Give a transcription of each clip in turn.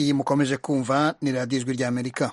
iyi mukomeje kumva ni radiyo ijwi ry'Amerika.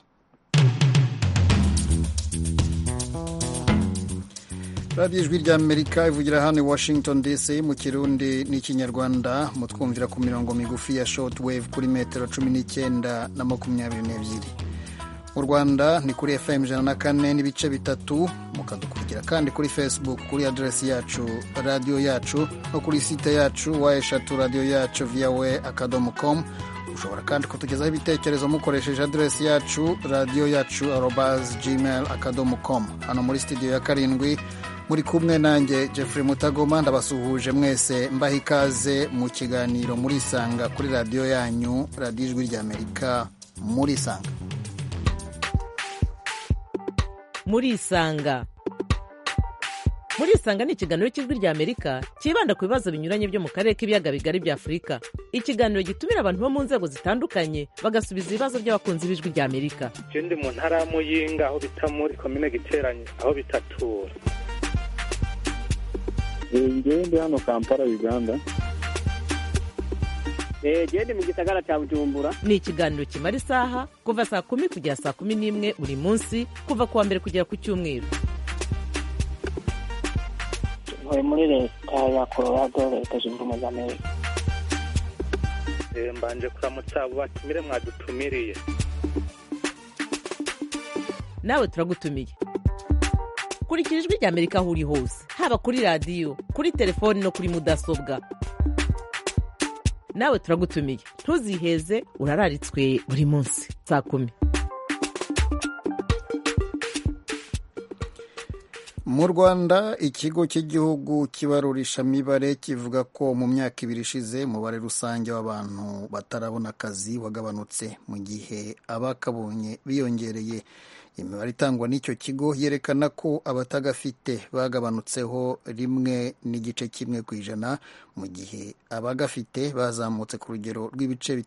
radiyo ijwi ry'Amerika ivugira hano i Washington DC mu Kirundi n'Ikinyarwanda, mutwumvira ku mirongo migufi ya shortwave kuri metero 19 na 22. Mu Rwanda ni kuri FM 104 n'ibice bitatu, mukadukurikira kandi kuri Facebook kuri adresi yacu radio yacu no kuri site yacu wa@radioyacu.com. Ushobora kandi kutugezaho ibitekerezo mukoresheje adresi yacu radioyacu@gmail.com. Hano muri studio ya karindwi muri kumwe nanjye Jeffrey Mutagoma, ndabasuhuje mwese mbaha ikaze mu kiganiro Murisanga kuri radio yanyu radiyo ijwi ry'Amerika. Murisanga ni ikiganiro cy'ijwi ry'Amerika kibanda ku bibazo binyuranye byo mu karere k'ibiyaga bigari bya Afurika. Ikiganiro gitumira abantu bo mu nzego zitandukanye bagasubiza ibibazo by'abakunzi b'ijwi ry'Amerika. Je ndi mu ntara ya Muyinga aho bita muri komine Giteranye aho bitatura. Ndi hano Kampala, Uganda. Ndi mu gisagara cya Bujumbura. Ni ikiganiro kimara isaha kuva saa 10 kugera saa 11 buri munsi, kuva kuwa mbere kugera ku cyumweru. Ntuye muri leta ya Colorado, leta zunze ubumwe za Amerika. Mbanje kuramutsa abo batumire mwadutumiriye. Nawe turagutumiye. Kurikira ijwi ry'Amerika aho uri hose, haba kuri radio, kuri telefoni no kuri mudasobwa. Nawe turagutumiye, ntuziheze, urararitswe buri munsi saa 10. Mu Rwanda, ikigo cy'igihugu kibarurishamibare kivuga ko mu myaka 2 ishize umubare rusange w'abantu batarabona akazi wagabanutse, mu gihe abakabonye biyongereye. Imibare itangwa n'icyo kigo yerekana ko abatagafite bagabanutseho 1.1%, mu gihe abagafite bazamutse ku rugero rw'ibice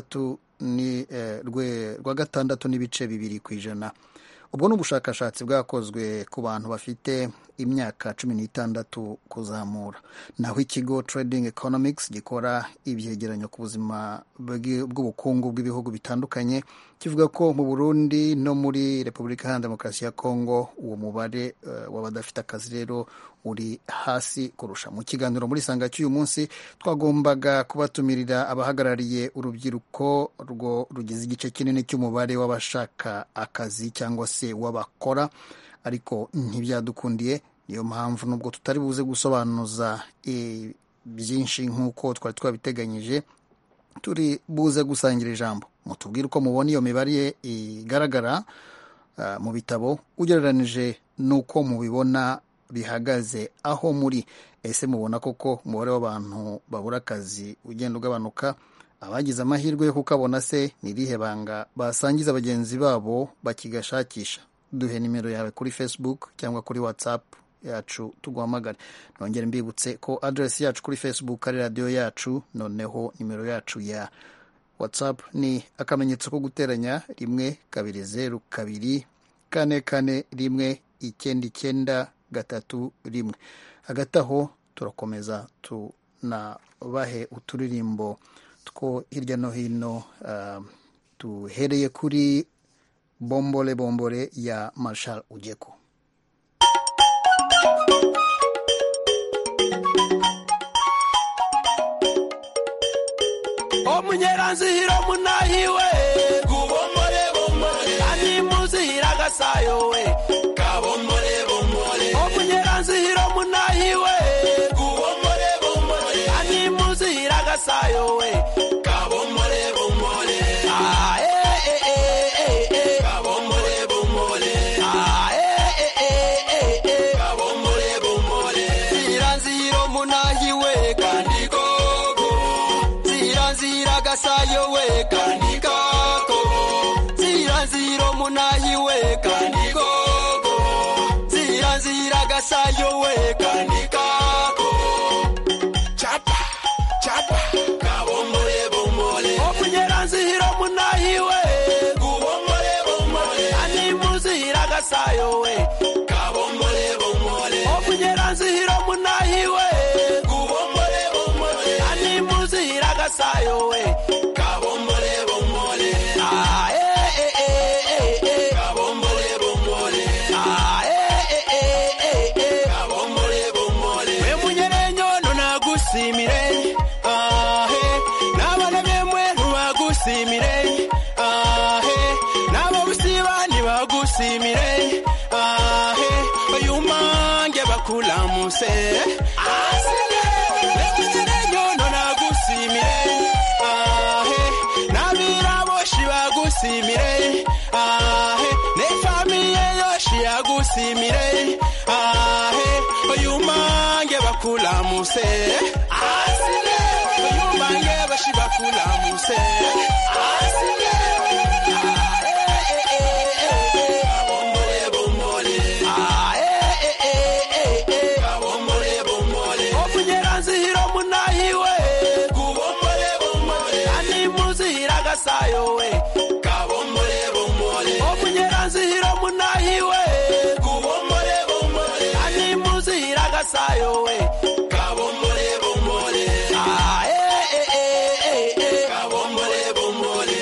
6.2%. Ubwo ni ubushakashatsi bwakozwe ku bantu bafite imyaka 16 kuzamura. Naho ikigo Trading Economics gikora ibyegeranyo ku buzima bw'ubukungu bw'ibihugu bitandukanye kivuga ko mu Burundi no muri Repubulika Iharanira Demokarasi ya Kongo uwo mubare w'abadafite akazi rero uri hasi kurusha. Mu kiganiro muri Sanga cy'uyu munsi twagombaga kubatumirira abahagarariye urubyiruko rwo rugize igice kinini cy'umubare w'abashaka akazi cyangwa se w'abakora, ariko ntibyadukundiye. Niyo mpamvu nubwo tutari buze gusobanuza byinshi nk'uko twari twabiteganyije, turi buze gusangira ijambo. Mutubwire uko mubona iyo mibare igaragara mu bitabo ugereranije n'uko mubibona bihagaze aho muri. Ese mubona koko umubare w'abantu babura akazi ugenda ugabanuka? Abagize amahirwe yo kukabona se ni irihe banga basangiza bagenzi babo bakigashakisha? Duhe nimero yawe kuri Facebook cyangwa kuri WhatsApp yacu tuguhamagare. Nongere mbibutse ko address yacu kuri Facebook ari radio yacu, noneho nimero yacu ya WhatsApp ni akamenyetso ko guteranya 1-2-4-1-9-9-3-1. Hagati aho turakomeza tunabahe uturirimbo two hirya no hino, tuhereye kuri Bombole Bombole ya Marshal Ujeko. Omunyeranzihiro munahiwe gubombole bombole ani muzihira gasayo we kabombole bombole. Omunyeranzihiro munahiwe gubombole bombole ani muzihira gasayo we kabombole bombole. Ah kabombole bombole. Ah kabombole bombole. Ziranzihiro munahiwe kandigo gasayo we kanikako. Ziranziro munahi we kanikoko. Ziranzira gasayo we kanikako. Chapa chapa kabombole bombole. Omunyeranziro munahi we gubombole bombole. Ani muzira gasayo we kabombole bombole. Omunyeranziro munahi we gubombole bombole. Ani muzira gasayo we kabombole bombole. muse asile yumange bashiba kula muse asile sayo we kabomole bomole omunyeranzira munahiwe kubomole bomole ani muzira gasayo we kabomole bomole kabomole bomole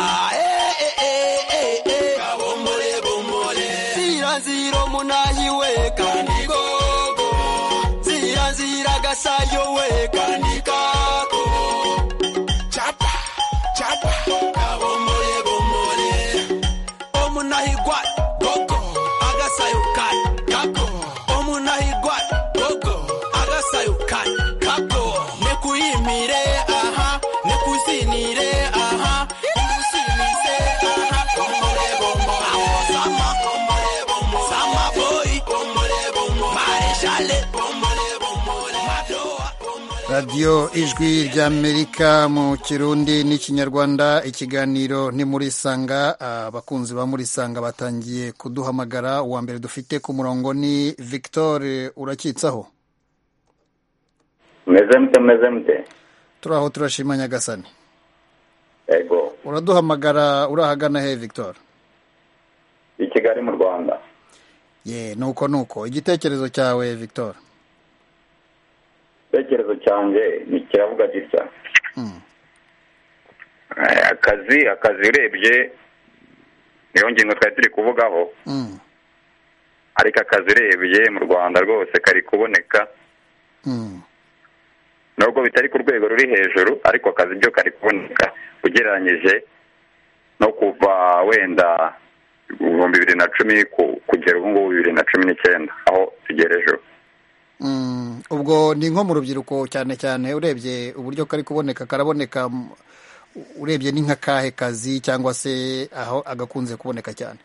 kabomole bomole ziranzira munahiwe kandigogo ziranzira gasayo we kandikako chapa chapa kabomole bomole omunahigwa gogo agasayo kan kako omunahigwa gogo agasayo kan kako nekuyimire aha nekuzinire aha nekusinise aha bomole bomole sama bomole bomole sama boy bomole bomole mareshale bomole bomole madoa radiyo ijwi ry'Amerika mu kirundi n'ikinyarwanda. Ikiganiro ni muri Sanga. Abakunzi ba muri Sanga batangiye kuduhamagara. Uwa mbere dufite ku murongo ni Victor. Urakitsaho? meze mute turaho turashima nyagasani. yego Uraduhamagara urahagana he Victor? i Kigali mu Rwanda. nuko igitekerezo cyawe Victor? Igitekerezo cyanjye ni kiravuga gitya. akazi urebye niyo ngingo twari turi kuvugaho. ariko akazi urebye mu Rwanda rwose kari kuboneka. nubwo bitari ku rwego ruri hejuru ariko akazi byo kari kuboneka ugereranyije no kuva wenda 2010 kugera ubu ngubu 2019 aho tugereje. Ubwo ni nko mu rubyiruko cyane cyane urebye uburyo kari kuboneka karaboneka. Urebye ni nk'akahe kazi cyangwa se aho agakunze kuboneka cyane?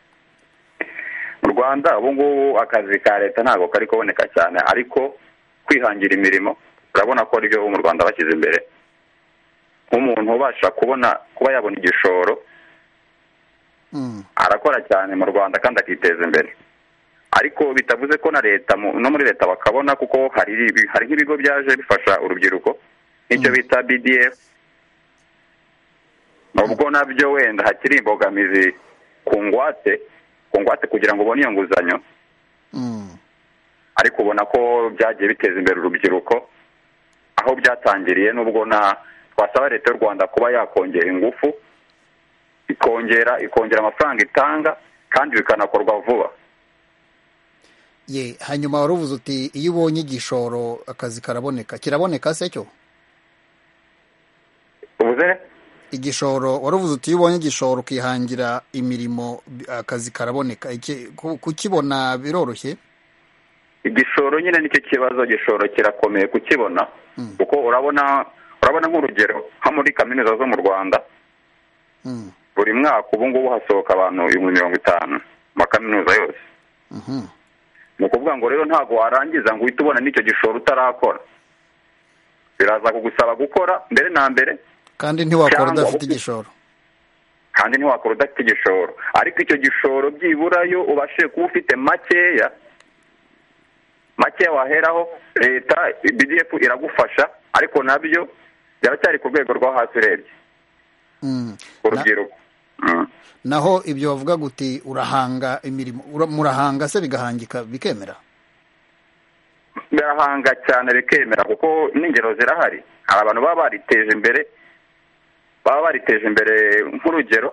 Mu Rwanda ubu ngubu akazi ka leta ntabwo kari kuboneka cyane, ariko kwihangira imirimo urabona ko aribyo mu Rwanda bashyize imbere. Nk'umuntu ubasha kuba yabona igishoro arakora cyane mu Rwanda kandi akiteza imbere. Ariko bitavuze ko na leta no muri leta bakabona, kuko hari nk'ibigo byaje bifasha urubyiruko n'icyo bita BDF. Nubwo nabyo wenda hakiri imbogamizi ku ngwate kugira ngo ubone iyo nguzanyo, ariko ubona ko byagiye biteza imbere urubyiruko aho byatangiriye. Nubwo twasaba leta y'u Rwanda kuba yakongera ingufu, ikongera amafaranga itanga kandi bikanakorwa vuba. Hanyuma wari uvuze uti iyo ubonye igishoro akazi karaboneka. Kiraboneka se cyo? Uvuze igishoro, wari uvuze uti iyo ubonye igishoro ukihangira imirimo akazi karaboneka. Kukibona biroroshye? Igishoro nyine nicyo kibazo. Igishoro kirakomeye kukibona, kuko urabona nk'urugero nko muri kaminuza zo mu Rwanda buri mwaka ubu ngubu hasohoka abantu 50,000 mu kaminuza yose. Ni ukuvuga ngo rero ntabwo warangiza ngo uhite ubona n'icyo gishoro utarakora. Biraza kugusaba gukora mbere na mbere, kandi ntiwakora udafite igishoro. Ariko icyo gishoro byibura yo ubashe kuba ufite makeya waheraho, leta BDF iragufasha, ariko nabyo byaracyari ku rwego rwo hasi urebye urubyiruko. Naho ibyo bavuga guti urahanga imirimo, murahanga se bigahangika bikemera? Birahanga cyane bikemera, kuko n'ingero zirahari. Hari abantu baba bariteje imbere nk'urugero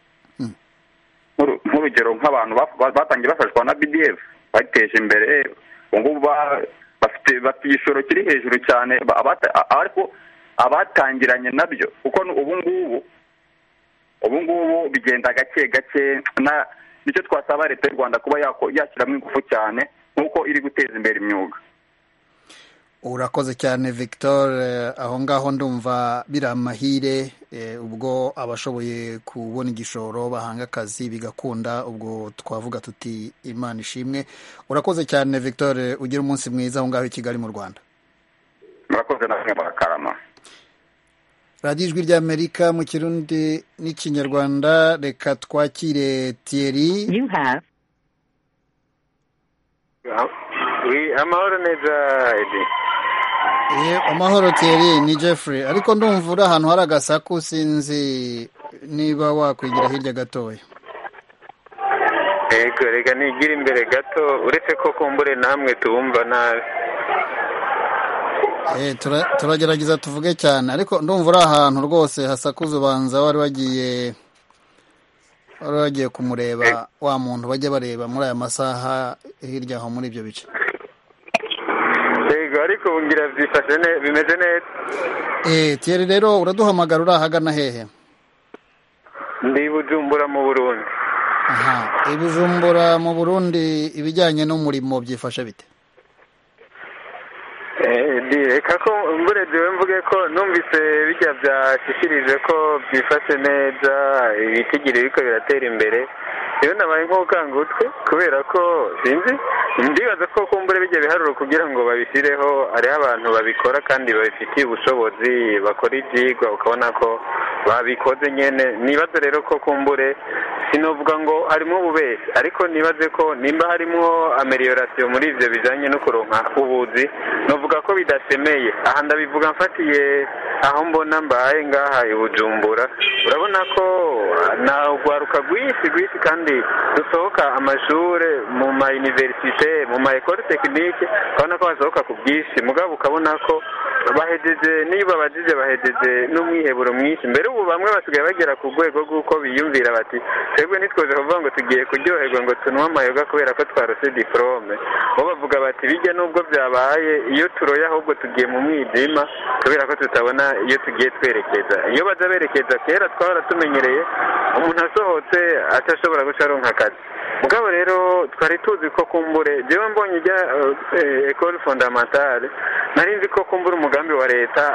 nk'abantu batangiye bafashwa na BDF bateje imbere. Ngubu bafite igishoro kiri hejuru cyane, ariko abatangiranye nabyo, kuko ubu ngubu bigenda gake nicyo twasaba leta y'u Rwanda kuba yashyiramo ingufu cyane nk'uko iri guteza imbere imyuga. Urakoze cyane Victor. Aho ngaho ndumva biri amahire, ubwo abashoboye kubona igishoro bahanga akazi bigakunda, ubwo twavuga tuti Imana ishimwe. Urakoze cyane Victor, ugira umunsi mwiza aho ngaho i Kigali mu Rwanda. murakoze namwe murakarama. radiyo ijwi ry'Amerika mu kirundi n'ikinyarwanda. Reka twakire Thierry. Amahoro neza Edi. Amahoro Thierry, ni Jeffrey, ariko ndumva uri ahantu hari agasaku, sinzi niba wakwigira hirya gatoya. Ego reka nigira imbere gato, uretse ko kumbure namwe tubumva nabi. Turagerageza tuvuge cyane, ariko ndumva uri ahantu rwose hasakuza, ubanza wari wagiye kumureba wa muntu bajya bareba muri aya masaha hirya aho muri ibyo bice. Ego ariko bungira byifashe bimeze neza. Thierry rero uraduhamagara uri ahagana hehe? Ndi Bujumbura mu Burundi. Aha, Bujumbura mu Burundi ibijyanye n'umurimo byifashe bite? Reka ko mburejewe mvuge ko numvise bijya byashikirije ko byifashe neza, ibitigiri biriko biratera imbere. Rero nabaye nk'ukangutwe kubera ko sinzi, ndibaza ko kumbure bijya biharuro kugira ngo babishireho, hariho abantu babikora kandi babifitiye ubushobozi, bakora ibyigwa ukabona ko babikoze nyene. Nibaze rero ko kumbure sinovuga ngo harimo ububeshyi, ariko nibaze ko nimba harimo amelioration muri ivyo bijanye no kuronka ubuzi, novuga ko bidasemeye. Aha ndabivuga mfatiye aho mbona mbaye ngaha i Bujumbura, urabona ko na ugwaruka gwisi kandi dusohoka amashure mu ma universite, mu ma école technique, ukabona ko basohoka ku bwinshi, mugabo ukabona ko bahejeje, niba bahejeje n'umwiheburo mwinshi. Mbere ubu bamwe basigaye bagera ku rwego rw'uko biyumvira bati twebwe ntitwoje kuvuga ngo tugiye kuryoherwa ngo tunywe amayoga kubera ko twarose diplome, bo bavuga bati bijya nubwo byabaye iyo turoye ahubwo tugiye mu mwijima kubera ko tutabona iyo tugiye twerekeza. Iyo baza berekeza kera twahora tumenyereye umuntu asohotse atashobora guca aronka akazi, mugabo rero twari tuzi ko kumbure, jewe mbonye ijya école fondamentale nari nzi ko kumbura umugambi wa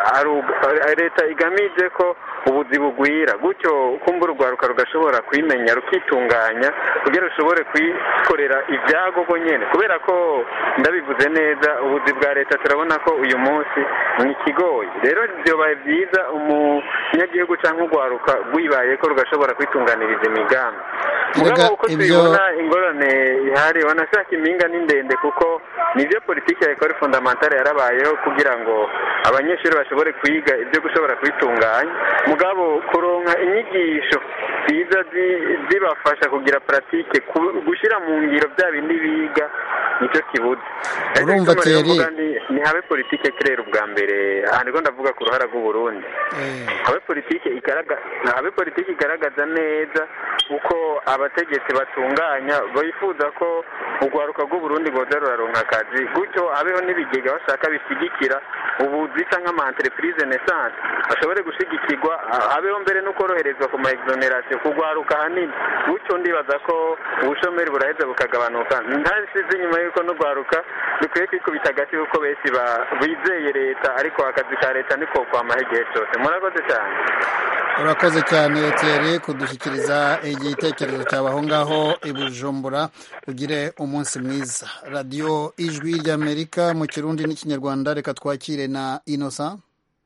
leta igamije ko ubuzi bugwira, gutyo kumbura urwaruka rugashobora kwimenya rukitunganya kugira rushobore kwikorera ibyago nyene, kubera ko ndabivuze neza ubuzi bwa leta turabona ko uyu munsi ni ikigoyi. Rero byobaye byiza umunyagihugu cyangwa urwaruka rwibaye ko rugashobora kwitunganiriza imigambi. Mugabo uko tubibona ingorane ihari, wanashaka impinga ni ndende, kuko nivyo politiki ya école fondamentale yarabayeho kugira ngo abanyeshuri bashobore kwiga ibyo gushobora kwitunganya, mugabo kuronka inyigisho ziza zibafasha kugira pratique, gushira mu ngiro bya bindi biga nicyo kibuze. Urumva Thierry, ni habe politike kirera ubwa mbere, ahandi ndavuga ku ruhara rw'u Burundi. Habe politike igaragaza neza uko abategetsi batunganya, bifuza ko urwaruka rw'u Burundi rwoza ruraronka akazi, gutyo habeho n'ibigega bashaka bishyigikira ubuzi cyangwa ama entreprise naissance bashobore gushigikirwa, habeho mbere no koroherezwa ku ma exoneration kugwaruka hanini, gutyo ndibaza ko ubushomeri buraheza bukagabanuka. Ntasize inyuma yuko no gwaruka dukwiye kwikubita agati kuko benshi bizeye leta, ariko akazi ka leta niko kwa mahegehe cyose. Murakoze cyane. Urakoze cyane Thierry kudushyikiriza igitekerezo cyawe aho ngaho i Bujumbura. Ugire umunsi mwiza. Radio Ijwi ry'Amerika mu kirundi n'ikinyarwanda. Reka twakire na Innocent.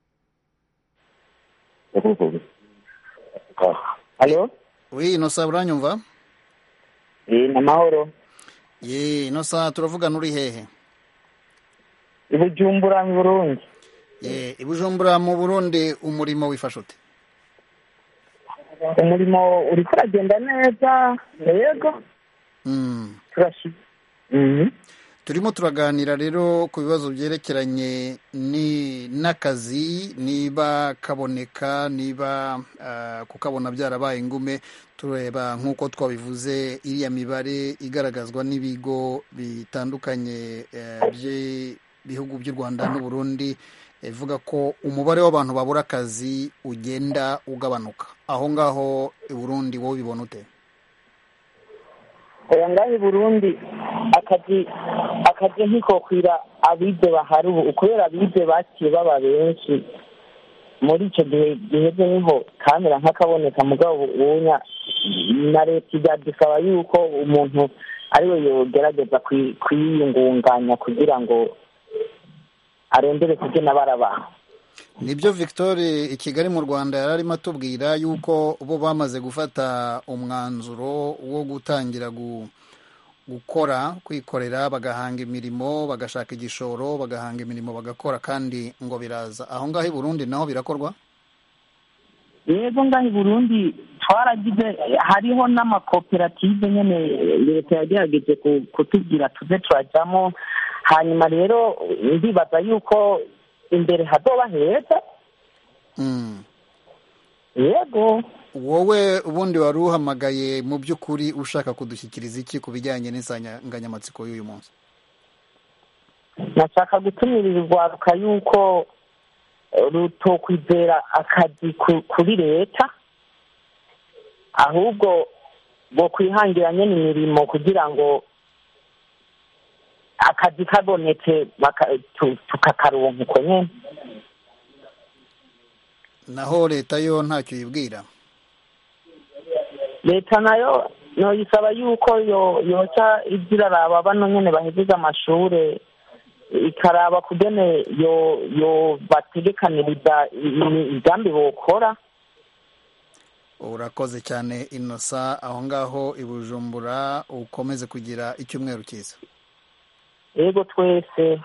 Halo? Oui, Innocent, uranyumva? Namahoro. Innocent, turavugana uri hehe? I Bujumbura mu Burundi. I Bujumbura mu Burundi umurimo wifashe ute? Umurimo uri kuragenda neza, yego. Turimo turaganira rero ku bibazo byerekeranye n'akazi, niba kaboneka, niba kukabona byarabaye ingume. Tureba nk'uko twabivuze iriya mibare igaragazwa n'ibigo bitandukanye by'ibihugu by'u Rwanda n'u Burundi, ivuga ko umubare w'abantu babura akazi ugenda ugabanuka. Aho ngaho i Burundi wowe bibona ute? Ngaho i Burundi akazi ntikokwira abize bahari ubu, kubera abize baciye baba benshi muri icyo gihe giheze, niho kamera nk'akaboneka. Mugabo ubunya na leta iradusaba yuko umuntu ariwe yogerageza kwiyungunganya kugira ngo arondere kugena barabaha. Nibyo Victoire i Kigali mu Rwanda yari arimo atubwira yuko bo bamaze gufata umwanzuro wo gutangira gukora kwikorera, bagahanga imirimo, bagashaka igishoro, bagahanga imirimo bagakora, kandi ngo biraza. Aho ngaho i Burundi naho birakorwa? Yego ngaho i Burundi twaragize, hariho n'amakoperative nyene leta yagerageje kutubwira tuze turajamo, hanyuma rero ndibaza yuko imbere hazoba heza. Yego. Wowe ubundi wari uhamagaye mu by'ukuri ushaka kudushyikiriza iki ku bijyanye n'insanganyamatsiko y'uyu munsi? Nashaka gutumirira urwaruka yuko rutokwizera akazi kuri leta, ahubwo bo kwihangira nyene imirimo kugira ngo akazi kabonetse tukakaronka uko nyene. Naho leta yo ntacyo yibwira? Leta nayo noyisaba yuko yoca iziraraba bano nyene bahejeje amashure, ikaraba kugene yo bategekaniriza imigambi bokora. Urakoze cyane Innocent, aho ngaho i Bujumbura, ukomeze kugira icyumweru cyiza. Yego twese.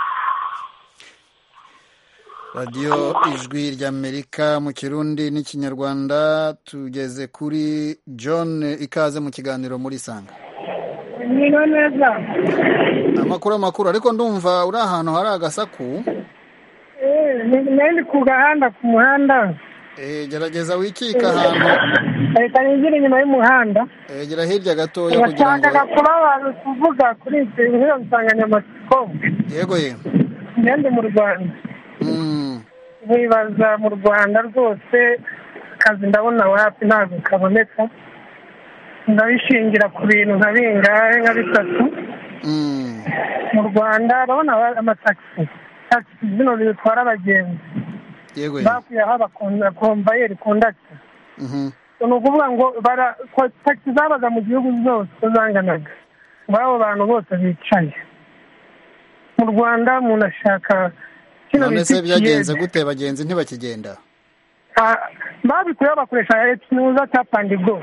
Radio Ijwi ry'Amerika mu Kirundi n'Ikinyarwanda, tugeze kuri John, ikaze mu kiganiro muri Sanga. Niyo neza. Amakuru ariko ndumva uri ahantu hari agasaku. Nindi ku gahanda, ku muhanda. Gerageza wikika ahantu. Reka nigire inyuma y'umuhanda. Gera hirya gatoya kugira ngo. Bashaka kuba abantu kuvuga kuri iyo nsanganyamatsiko. Yego. Ndi mu Rwanda. Nibaza mu Rwanda rwose akazi ndabona wapi ntabwo kaboneka. Ndabishingira ku bintu nka bingahe nka bitatu. Mu Rwanda urabona amataxi zino zitwara abagenzi. Yego. Bakuyeho abakomvayeri kondakita. Ni ukuvuga ngo taxi zabaga mu gihugu zose zanganaga. Abo bantu bose bicaye. Mu Rwanda umuntu ashaka none se byagenze gute? Bagenzi ntibakigenda? Babikuyeho bakoresha ekinuza tap and go.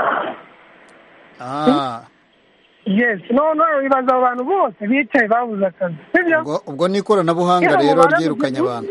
Yes, no, ibaza abantu bose bicaye babuze akazi. Ubwo ni ikoranabuhanga rero ryirukanye abantu.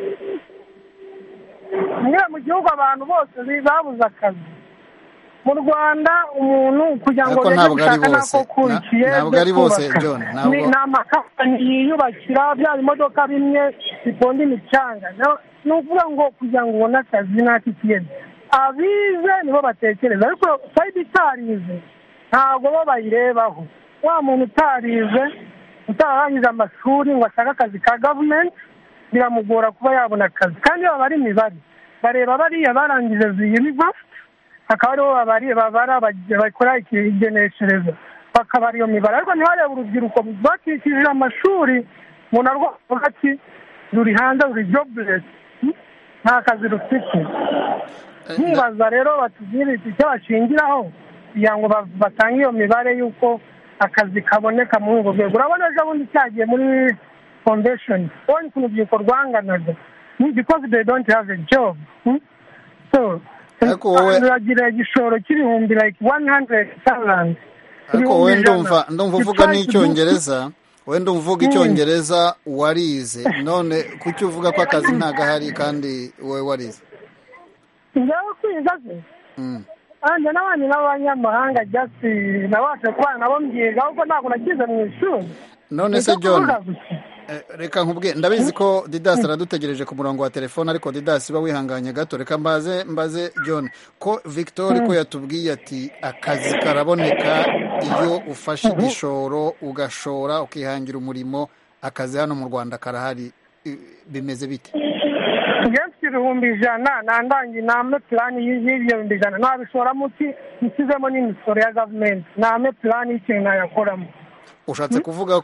Mu gihugu abantu bose babuze akazi. Mu Rwanda umuntu kugira ngo ntabwo ari bose John, ni amakapani yiyubakira bya imodoka bimwe biponda imicanga. Ni ukuvuga ngo kugira ngo ubone akazi n'akikiyezi abize nibo batekereza, ariko sayidi itarize ntabwo bo bayirebaho. Wa muntu utarize utararangije amashuri ngo ashake akazi ka gavumenti biramugora kuba yabona akazi, kandi baba ari imibare bareba bariya barangije ziyiriva, akaba aribo babara bakora igeneshereza bakabara iyo mibare, ariko ntibarebe urubyiruko bakikije amashuri. Umuntu arwavuga ati ruri hanze, ruri jobless, nta kazi rufite. Nibaza rero batubwire icyo bashingiraho kugira ngo batange iyo mibare y'uko akazi kaboneka muri urwo rwego. Urabona ejo bundi cyagiye muri foundation ubonye ukuntu urubyiruko rwanganaga because they don't have a job. So uragira igishoro cy'ibihumbi like 100,000. Ariko wowe ndumva uvuga n'icyongereza, wowe ndumva uvuga icyongereza warize, none kuki uvuga ko akazi ntagahari kandi wowe warize? Njyewe kwiga se anje n'abandi n'abanyamahanga just nabashe kubana nabo mbyiga ahubwo ntabwo nakize mu ishuri. None se John, reka nkubwe, ndabizi ko Didas aradutegereje ku murongo wa telefone, ariko Didas ba wihanganye gato, reka mbaze John ko Victor ko yatubwiye ati akazi karaboneka iyo ufashe igishoro ugashora ukihangira umurimo. Akazi hano mu Rwanda karahari, bimeze bite? Ngenzi 100,000 nandangi name plan y'ibyo 100,000 nabishora muti nsizemo n'imisoro ya government, name plan y'ikintu nayakoramo. Ushatse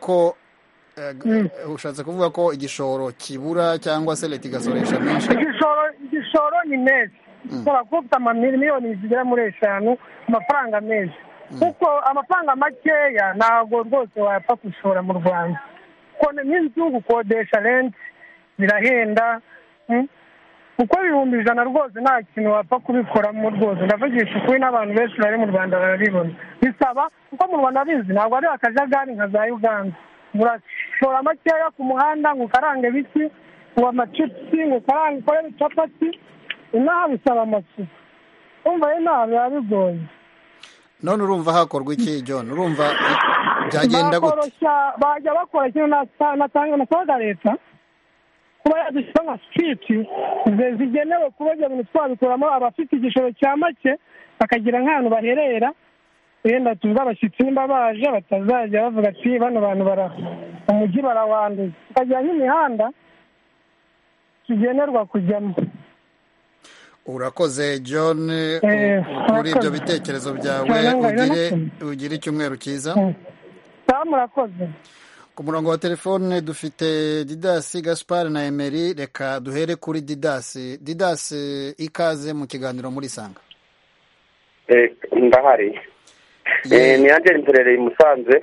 kuvuga ko igishoro kibura cyangwa se leta igasoresha menshi? Igishoro ni menshi, ushobora kuvuga amamiliyoni zigera muri 5 amafaranga menshi, kuko amafaranga makeya ntabwo rwose wayapfa gushora mu Rwanda. n'inzu gukodesha renti birahenda, kuko 1,100 rwose nta kintu wapfa kubikoramo rwose. Ndavugisha ukuri, n'abantu benshi bari mu Rwanda barabibona. Bisaba kuko mu Rwanda bizi ntabwo ari akajagari nka za Uganda, urashora makeya ku muhanda ngo ukarange biki, ngo amacipsi, ngo ukarange ukore capati, inaha bisaba amasuku. Umva rero ntabwo biba bigoye. None urumva hakorwa iki John? Urumva byagenda gute? Bajya bakora ikintu nasaga leta kuba yadushyira nka siti zigenewe kuba ibyo bintu twabikuramo abafite igishoro cya make, bakagira nk'ahantu baherera, wenda tuvuga abashyitsi nimba baje batazajya bavuga ati bano bantu umujyi barawanduza. Tukagira nk'imihanda tugenerwa kujyamo. Urakoze John kuri ibyo bitekerezo byawe. Ugire icyumweru cyiza. Murakoze. Ku murongo wa telefone dufite Didas, Gaspard na Emery. Reka duhere kuri Didas. Didas, ikaze mu kiganiro muri Sanga. Ndahari. Ni Angel Mperereye Musanze.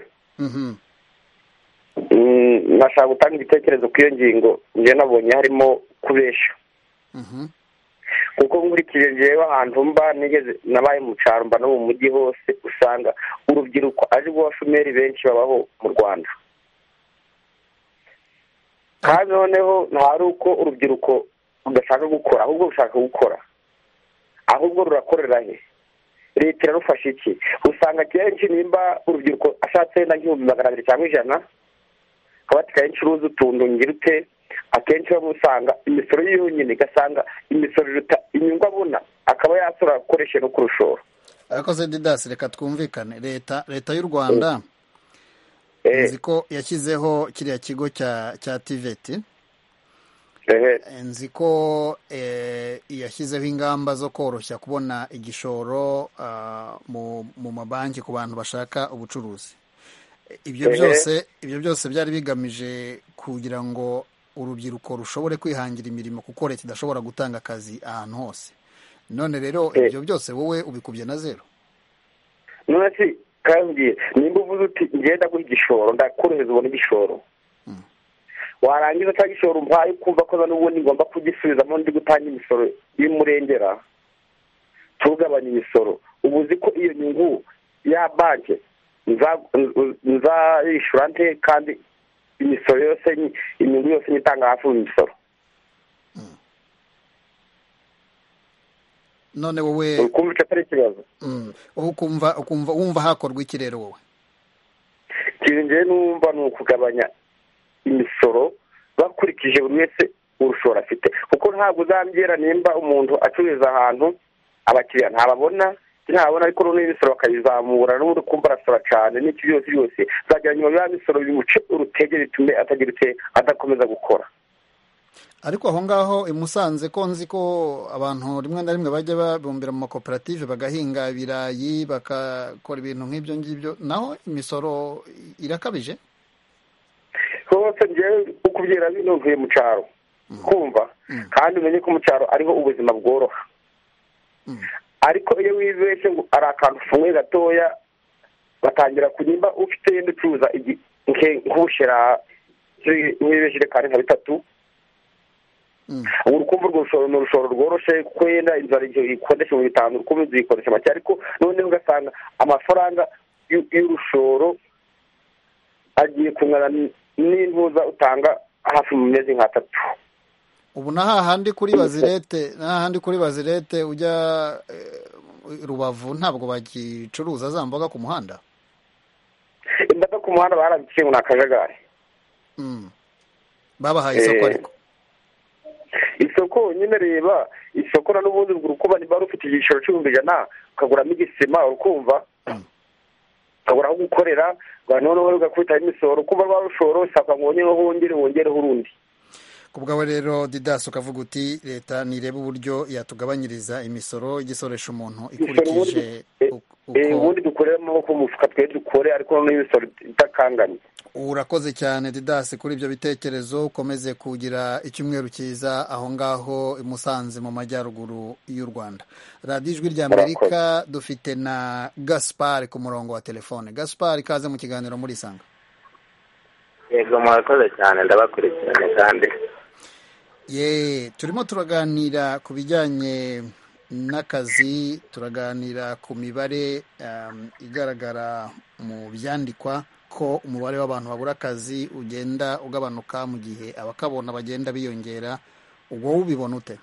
Nashaka gutanga igitekerezo ku iyo ngingo njye nabonye harimo kubesha. Kuko nkurikije njyewe ahantu mba nabaye mu cyaro mba no mu mujyi hose, usanga urubyiruko aje rw'abashomeri benshi babaho mu Rwanda. Kandi noneho ntari uko urubyiruko rudashaka gukora, ahubwo rushaka gukora, ahubwo rurakorera he? Leta irarufasha iki? Usanga kenshi nimba urubyiruko ashatse wenda nk'ibihumbi 200 cyangwa 100, akaba kenshi uruzi utuntu ngira ute, akenshi usanga imisoro yonyine, gasanga imisoro iruta inyungu abona, akaba yasora akoresha no kurushora. Arakoze Didas, reka twumvikane. Leta y'u Rwanda nzi ko yashyizeho kiriya kigo cya TVET. Nzi ko yashyizeho ingamba zo koroshya kubona igishoro mu mabanki ku bantu bashaka ubucuruzi. Ibyo byose byari bigamije kugira ngo urubyiruko rushobore kwihangira imirimo, kuko leta idashobora gutanga akazi ahantu hose. None rero ibyo byose wowe ubikubye na zero. None si kandi nimba uvuze uti ngenda guha igishoro, ndakorohereza ubona igishoro, warangiza cya gishoro umpaye kumva ko n'ubundi ngomba kugisubizamo ndi gutanga imisoro y'umurengera, tugabanya imisoro. Ubu uzi ko iyo nyungu ya banki nzayishyura nte, kandi imisoro yose, inyungu yose nyitanga hafi imisoro. None wowe ukumva icyo atari ikibazo, ukumva wumva hakorwa iki rero wowe? ikintu njyewe numva ni ukugabanya imisoro bakurikije buri wese urushoro afite, kuko ntabwo uzambwira nimba umuntu acururiza ahantu abakiriya ntababona, ariko noneho imisoro bakayizamura n'ubundi kumva arasora cyane, n'iki byose zagira nyuma ya misoro bimuce urutege bitume adakomeza gukora. Ariko aho ngaho i Musanze ko nzi ko abantu rimwe na rimwe bajya babumbira mu makoperative bagahinga ibirayi bakakora ibintu nk'ibyo ngibyo, naho imisoro irakabije. Hose njyewe ukubwira bino ntuye mu cyaro kumva, kandi umenye ko mu cyaro ariho ubuzima bworoha. Ariko iyo wibeshye ngo ari akantu ufunguye gatoya, batangira kunyimba ufite yenda ucuruza nk'ubushera wibeshye kandi nka 3, urukumva urwo rushoro ni urushoro rworoshye, kuko yenda inzara ikodesha mu 5 urukumva inzu yikoresha make, ariko noneho ugasanga amafaranga y'urushoro agiye kungana n'intuza utanga hafi mu mezi nka 3. Ubu na hahandi kuri Bazirete ujya Rubavu ntabwo bagicuruza za mboga ku muhanda. Imboga ku muhanda barabiciye mu akajagari. Babahaye isoko, ariko isoko nyine reba isoko na n'ubundi urukuba niba rufite igiciro c'100 ukaguramo igisima, urukumva ukagura aho gukorera, noneho ugakubita imisoro, kuba barushoro usabwa ngo wongereho urundi. Kubwawe rero Didas ukavuga uti leta nireba uburyo yatugabanyiriza imisoro igisoresha umuntu ikurikije ubundi dukorera amaboko mu mufuka twe dukore, ariko noneho imisoro itakanganye. Urakoze cyane Didas kuri ibyo bitekerezo, ukomeze kugira icyumweru cyiza aho ngaho i Musanze mu majyaruguru y'u Rwanda. Radio Ijwi rya Amerika dufite na Gaspard ku murongo wa telefone. Gaspard, ikaze mu kiganiro muri Sanga. yego murakoze cyane ndabakurikiranye kandi turimo turaganira ku bijyanye n'akazi, turaganira ku mibare igaragara mu byandikwa ko umubare w'abantu babura akazi ugenda ugabanuka mu gihe abakabona bagenda biyongera. ubwo ubibona ute?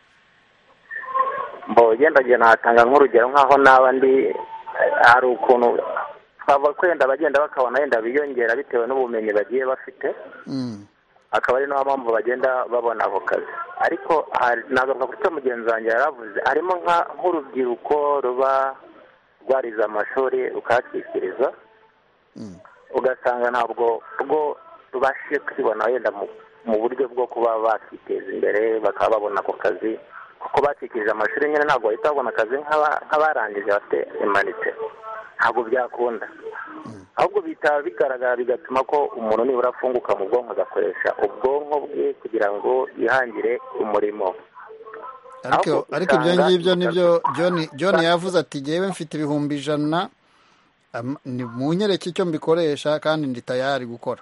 ugenda natanga nk'urugero nk'aho naba ndi hari ukuntu twaba kwenda bagenda bakabona yenda biyongera bitewe n'ubumenyi bagiye bafite, akaba ari nayo mpamvu bagenda babona ako kazi. ariko nagaruka kuri mugenzi wanjye yaravuze, harimo nk'urubyiruko ruba rwarize amashuri rukahakikiriza, ugasanga ntabwo rwo rubashije kwibona wenda mu buryo bwo kuba bakiteza imbere bakaba babona ako kazi, kuko bakikije amashuri nyine ntabwo bahita babona akazi nk'abarangije bafite imanite, ntabwo byakunda. ahubwo bihita bigaragara bigatuma ko umuntu nibura afunguka mu bwonko agakoresha ubwonko bwe kugira ngo yihangire umurimo. ariko ibyo ngibyo nibyo John yavuze ati jyewe mfite ibihumbi 100 mu nyereke icyo mbikoresha kandi ndi tayari gukora.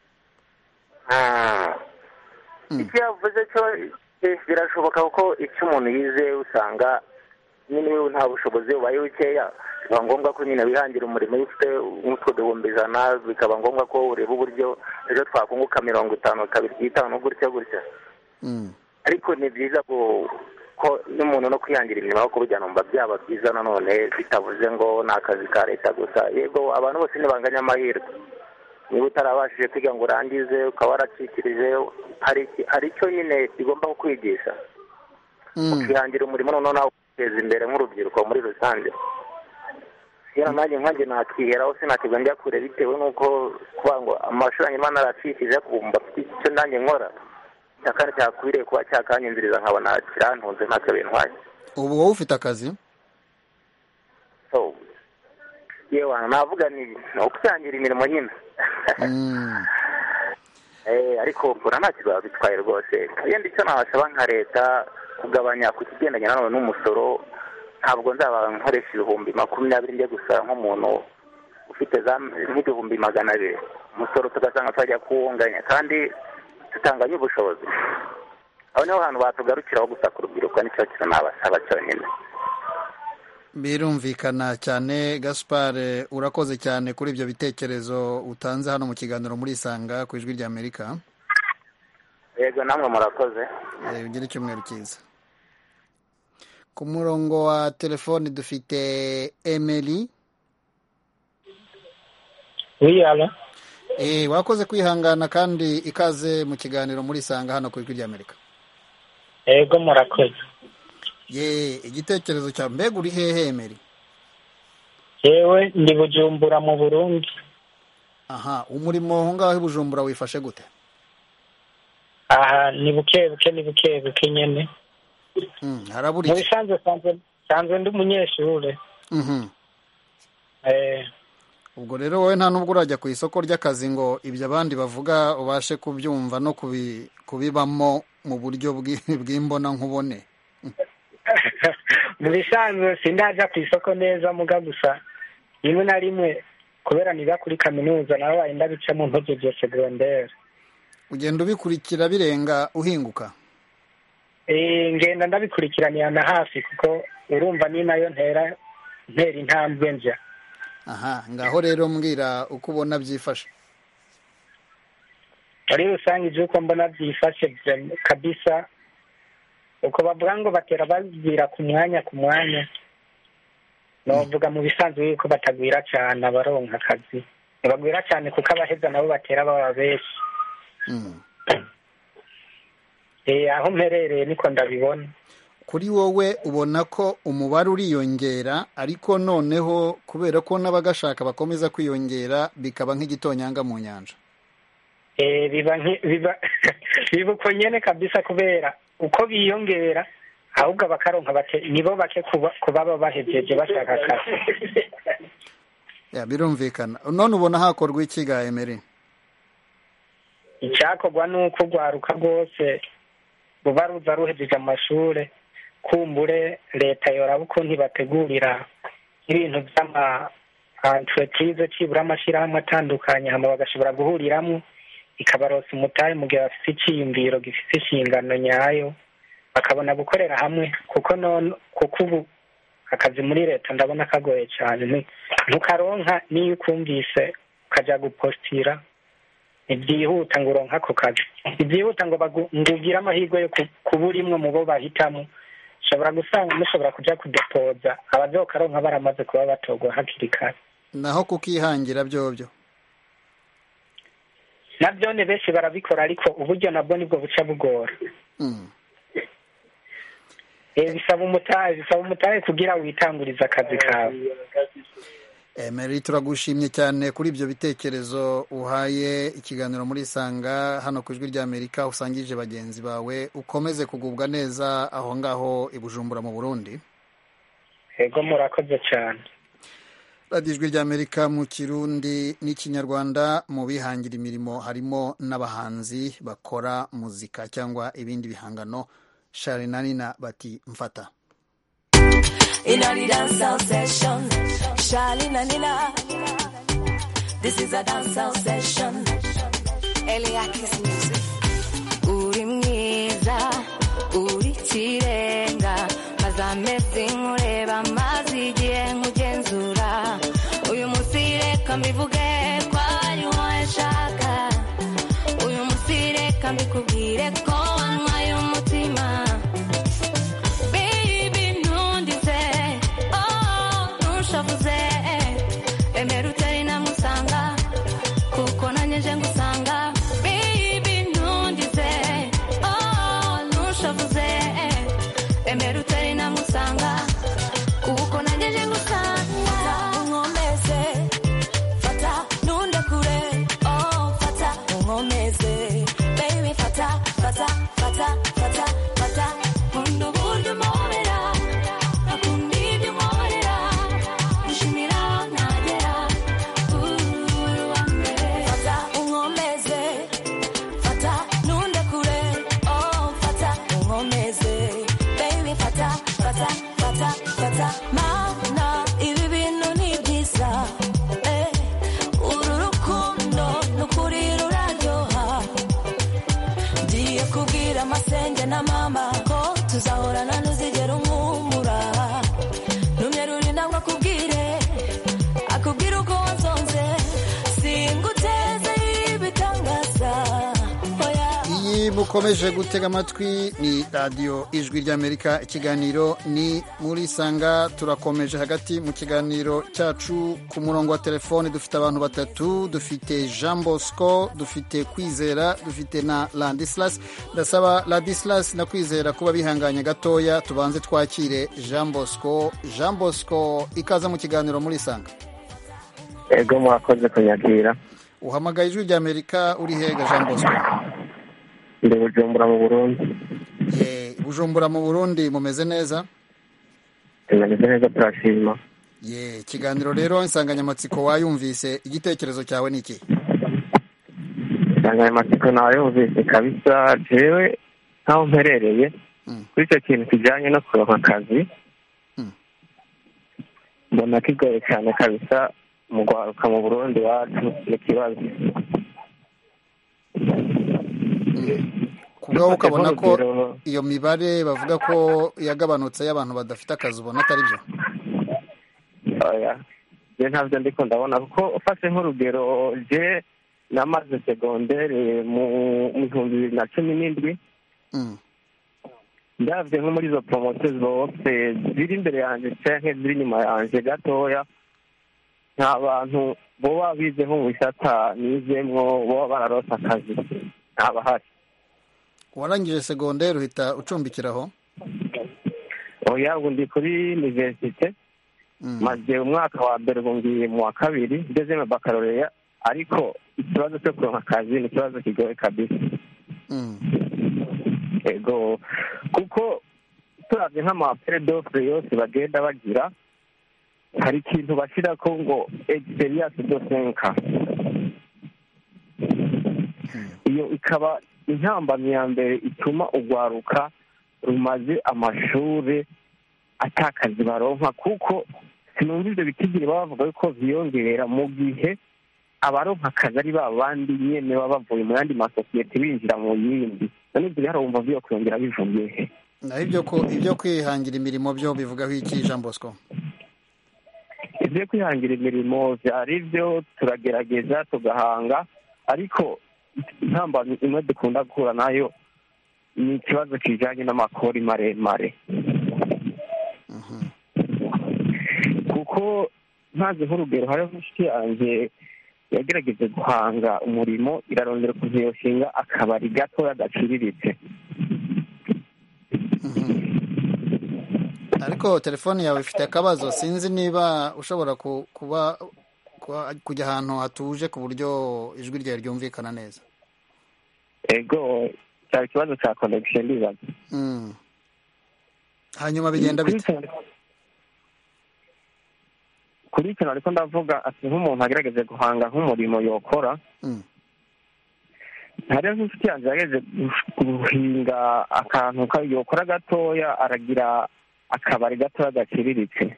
icyo yavuze cyo birashoboka kuko icyo umuntu yize usanga nyine nta bushobozi bubaye bukeya, biba ngombwa ko nyine wihangira umurimo iyo ufite nk'utwo 100 bikaba ngombwa ko ureba uburyo ejo twakunguka 50 250 gutya gutya. ariko ni byiza ko n'umuntu no kwihangira imirimo aho kubijyana numva byaba byiza, nanone bitavuze ngo ni akazi ka leta gusa. yego abantu bose ntibanganya amahirwe, niba utarabashije kwiga ngo urangize ukaba waracikirije, hari icyo nyine kigomba kukwigisha ukihangira umurimo, noneho nawe uteza imbere nk'urubyiruko muri rusange. rero nanjye nakiheraho sinakigwa njya kure bitewe n'uko kuvuga ngo amashuri anyuma naracikije kumva afite icyo nanjye nkora cyakandi cyakwiriye kuba cyakanyinziriza nkabona kirantunze ntacyo bintwaye. ubu wowe ufite akazi? yewe navuga ni ukwihangira imirimo nyine. ariko mbona nta kibazo bitwaye rwose. yenda icyo nabasaba nka leta kugabanya ku kigendanye nanone n'umusoro, ntabwo nzaba nkoresha 20,000 njye gusa nk'umuntu ufite nk'ibihumbi 200. umusoro tugasanga twajya kuwunganya kandi tutanganye ubushobozi. aho niho hantu batugarukiraho gusa ku rubyiruko, nicyo kintu nabasaba cyonyine. birumvikana cyane. Gaspard, urakoze cyane kuri ibyo bitekerezo utanze hano mu kiganiro muri Isanga ku Ijwi ry'Amerika. yego namwe murakoze. ugire icyumweru cyiza. ku murongo wa telefoni dufite Emily. wakoze kwihangana kandi ikaze mu kiganiro muri Isanga hano ku Ijwi ry'Amerika. yego murakoze. igitekerezo cya mbega uri hehe Emily? yewe ndi Bujumbura mu Burundi. umurimo aho ngaho i Bujumbura wifashe gute? ni buke nyene. harabura iki? sanzwe ndi umunyeshure. ubwo rero wowe nta nubwo urajya ku isoko ry'akazi ngo ibyo abandi bavuga ubashe kubyumva no kubibamo mu buryo bw'imbona nkubone? mu bisanzwe sindaja ku isoko neza, muga gusa rimwe na rimwe kubera niga kuri kaminuza nawe wenda bica mu ntogeje secondaire. ugenda ubikurikira birenga uhinguka? ngenda ndabikurikiranira na hafi kuko urumva ni nayo ntera intambwe nja. ngaho rero mbwira uko ubona byifashe. muri rusange iby'uko mbona byifashe kabisa, uko bavuga ngo batera bazira ku mwanya novuga mu bisanzwe yuko batagwira cyane abaronka akazi, ntibagwira cyane kuko abaheza nabo batera baba benshi. aho mperereye niko ndabibona. kuri wowe ubona ko umubare uriyongera, ariko noneho kubera ko n'abagashaka bakomeza kwiyongera bikaba nk'igitonyanga mu nyanja? biba uko nyene kabisa, kubera uko biyongera ahubwo abakaronka nibo bake kuba bahejeje bashaka akazi. birumvikana. none ubona hakorwa iki ga Emery? icyakorwa ni uko rwaruka rwose ruba ruza ruhejeje amashure, kumbure leta yoraba ukuntu ibategurira ibintu by'ama entreprise cibura amashyirahamwe atandukanye hama bagashobora guhuriramwo ikabarosa umutahe mu gihe bafite icyiyumviro gifite inshingano nyayo bakabona gukorera hamwe kuko ubu akazi muri leta ndabona kagoye cyane ntukaronka n'iyo ukumvise ukajya gupostira ntibyihuta ngo uronke ako kazi ntibyihuta ngo ugire amahirwe yo kuba urimwe mu bo bahitamo ushobora gusanga mushobora kujya kudepoza abazokaronka baramaze kuba batogwa hakiri kare naho kukihangira byobyo nabyo ni benshi barabikora ariko uburyo nabwo nibwo buca bugora bisaba umutahe kugira witangurize akazi kawe. Emery turagushimye cyane kuri ibyo bitekerezo uhaye ikiganiro muri Sanga hano ku Ijwi ry'Amerika usangije bagenzi bawe ukomeze kugubwa neza aho ngaho i Bujumbura mu Burundi. Yego murakoze cyane. Radio Ijwi ry'Amerika mu Kirundi n'Ikinyarwanda mu bihangira imirimo harimo n'abahanzi bakora muzika cyangwa ibindi bihangano. Sharinanina bati mfata. In a dance session, Shalina Nina. This is a dance session. Eliakis music. Uri mwiza, uri kirenga, mazamezi nkureba mazi igihe nkugenzura. Uyu munsi reka mbivuge ko ari wowe nshaka. Uyu munsi reka mbikubwire ko wanywaye umutima. Mukomeje gutega amatwi ni Radio Ijwi ry'Amerika ikiganiro ni muri Sanga turakomeje hagati mu kiganiro cyacu ku murongo wa telefone dufite abantu batatu dufite Jean Bosco dufite Kwizera dufite na Ladislas ndasaba Ladislas na Kwizera kuba bihanganye gatoya tubanze twakire Jean Bosco ikaza mu kiganiro muri Sanga. Ego mwakoze kunyakira. Uhamagaye Ijwi ry'Amerika uri hega Jean Bosco? Ndi Bujumbura mu Burundi. Bujumbura mu Burundi mumeze neza? Mumeze neza turashima. Ikiganiro rero insanganyamatsiko wayumvise igitekerezo cyawe ni iki? Insanganyamatsiko nayumvise kabisa jewe ntaho mperereye kuri icyo kintu kijyanye no kuronka akazi mbona kigoye cyane kabisa mu gwaruka mu Burundi wacu n'ikibazo. Kubwo ukabona ko iyo mibare bavuga ko yagabanutse y'abantu badafite akazi ubona atari byo? Oya, je ntabyo ndiko ndabona kuko ufashe nk'urugero je namaze secondaire mu 2017 ndavye nko muri zo promotions zose ziri imbere yanje canke ziri inyuma yanje gatoya nta bantu boba bize nko mu bisata nizemwo boba bararonse akazi ntabahari. Warangije secondaire uhita ucumbikiraho? Oya undi kuri universite maze umwaka wa mbere ngiye mu wa kabiri ngeze mu baccalaureat ariko ikibazo cyo kuronka akazi ni ikibazo kigoye kabisa. Ego kuko turavye nk'amapere d'offre yose bagenda bagira hari ikintu bashira ko ngo experience de 5 iyo ikaba intambamyi ya mbere ituma ugwaruka rumaze amashuri atakazi baronka kuko sinumva ibyo bitigiri bavuga ko vyiyongera mu gihe abaronka akazi ari ba bandi nyene baba bavuye mu yandi masosiyete binjira mu yindi none ibyo rero wumva byo kongera bivuye he naho ibyo kwihangira imirimo byo bivugaho iki Jean Bosco? ibyo kwihangira imirimo byari byo turagerageza tugahanga, ariko intambamyi imwe dukunda guhura nayo ni ikibazo kijanye n'amakori maremare. Kuko ntazi nk'urugero hariho inshuti yanjye yagerageje guhanga umurimo, irarondera ukuntu yoshinga akabari gatoya gaciriritse. Ariko telefone yawe ifite akabazo, sinzi niba ushobora kujya ahantu hatuje ku buryo ijwi ryawe ryumvikana neza. Ego cyari ikibazo cya connection ndibaza. Hanyuma bigenda bite? Kuri icyo ariko ndavuga ati nk'umuntu agerageje guhanga nk'umurimo yokora, hariho nk'inshuti yanjye yagerageje guhinga akantu yokora gatoya, aragira akabari gatoya gaciriritse.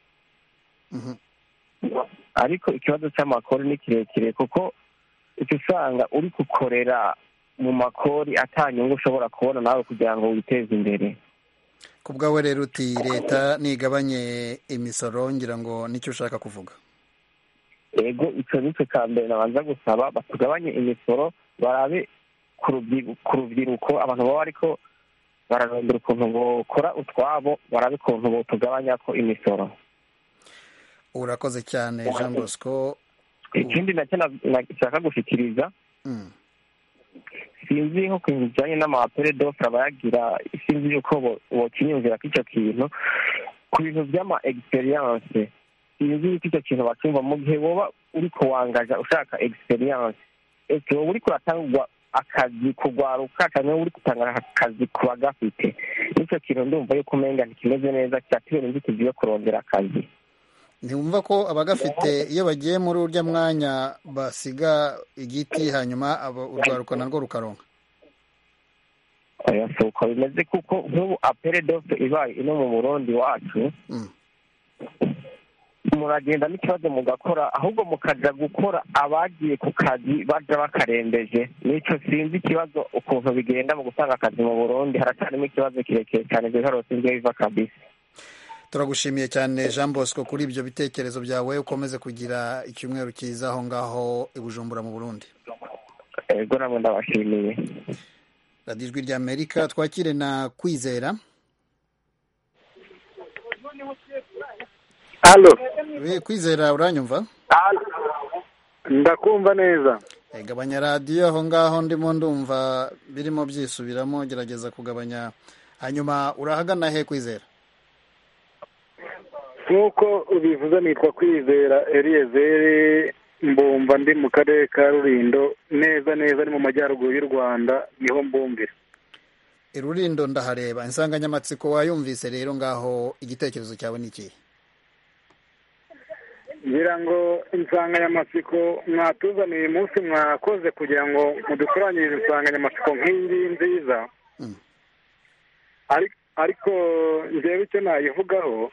Ariko ikibazo cy'amakori ni kirekire, kuko icyo usanga uri gukorera mu makori atanyungu ushobora kubona nawe kugira ngo witeze imbere. Ku bwawe rero uti leta nigabanye imisoro, ngira ngo nicyo ushaka kuvuga? Ego icyo nicyo cya mbere nabanza gusaba, batugabanye imisoro, barabe ku rubyiruko, abantu baba ariko bararondera ukuntu bokora utwabo, barabe ukuntu botugabanya ko imisoro. Urakoze cyane Jean Bosco. Ikindi nacyo nashaka gushyikiriza, sinzi nko ku bintu bijyanye n'amapere d'offre abayagira, sinzi yuko bokinyumvira ko icyo kintu ku bintu by'ama experience, sinzi yuko icyo kintu bacyumva. Mu gihe woba uri kuwangaja ushaka experience, ese wowe uri kuratangwa akazi kugwaruka cyane, uri gutanga akazi ku bagafite, nicyo kintu ndumva yuko umenga ntikimeze neza, cyatubera inzitizi yo kurondera akazi. Ntiwumva ko abagafite iyo bagiye muri urya mwanya basiga igiti, hanyuma urwaruka narwo rukaronka? Oya, si uko bimeze, kuko nk'ubu apere d'offre ibaye ino mu Burundi wacu, muragenda n'ikibazo mugakora, ahubwo mukaja gukora abagiye ku kazi baja bakarembeje. Nico sinzi ikibazo ukuntu bigenda mu gutanga akazi mu Burundi, haracarimo ikibazo kirekire cyane, biharose ibyo biva kabisa. Turagushimiye cyane Jean Bosco kuri ibyo bitekerezo byawe, ukomeze kugira icyumweru cyiza aho ngaho i Bujumbura mu Burundi. Ego namwe ndabashimiye. Radio Ijwi ry'Amerika, twakire na Kwizera. Halo. Kwizera, uranyumva? Ndakumva neza. Gabanya radio aho ngaho ndimo ndumva birimo byisubiramo, gerageza kugabanya. Hanyuma urahagana he Kwizera? Nk'uko ubivuze, nitwa Kwizera Eliezer, mbumva ndi mu karere ka Rulindo, neza ni mu majyaruguru y'u Rwanda, niho mbumbira. Rulindo ndahareba. Insanganyamatsiko wayumvise rero, ngaho igitekerezo cyawe ni iki? ngira ngo insanganyamatsiko mwatuzaniye uyu munsi mwakoze kugira ngo mudukoranyirize insanganyamatsiko nk'iyi nziza, ariko njyewe icyo nayivugaho,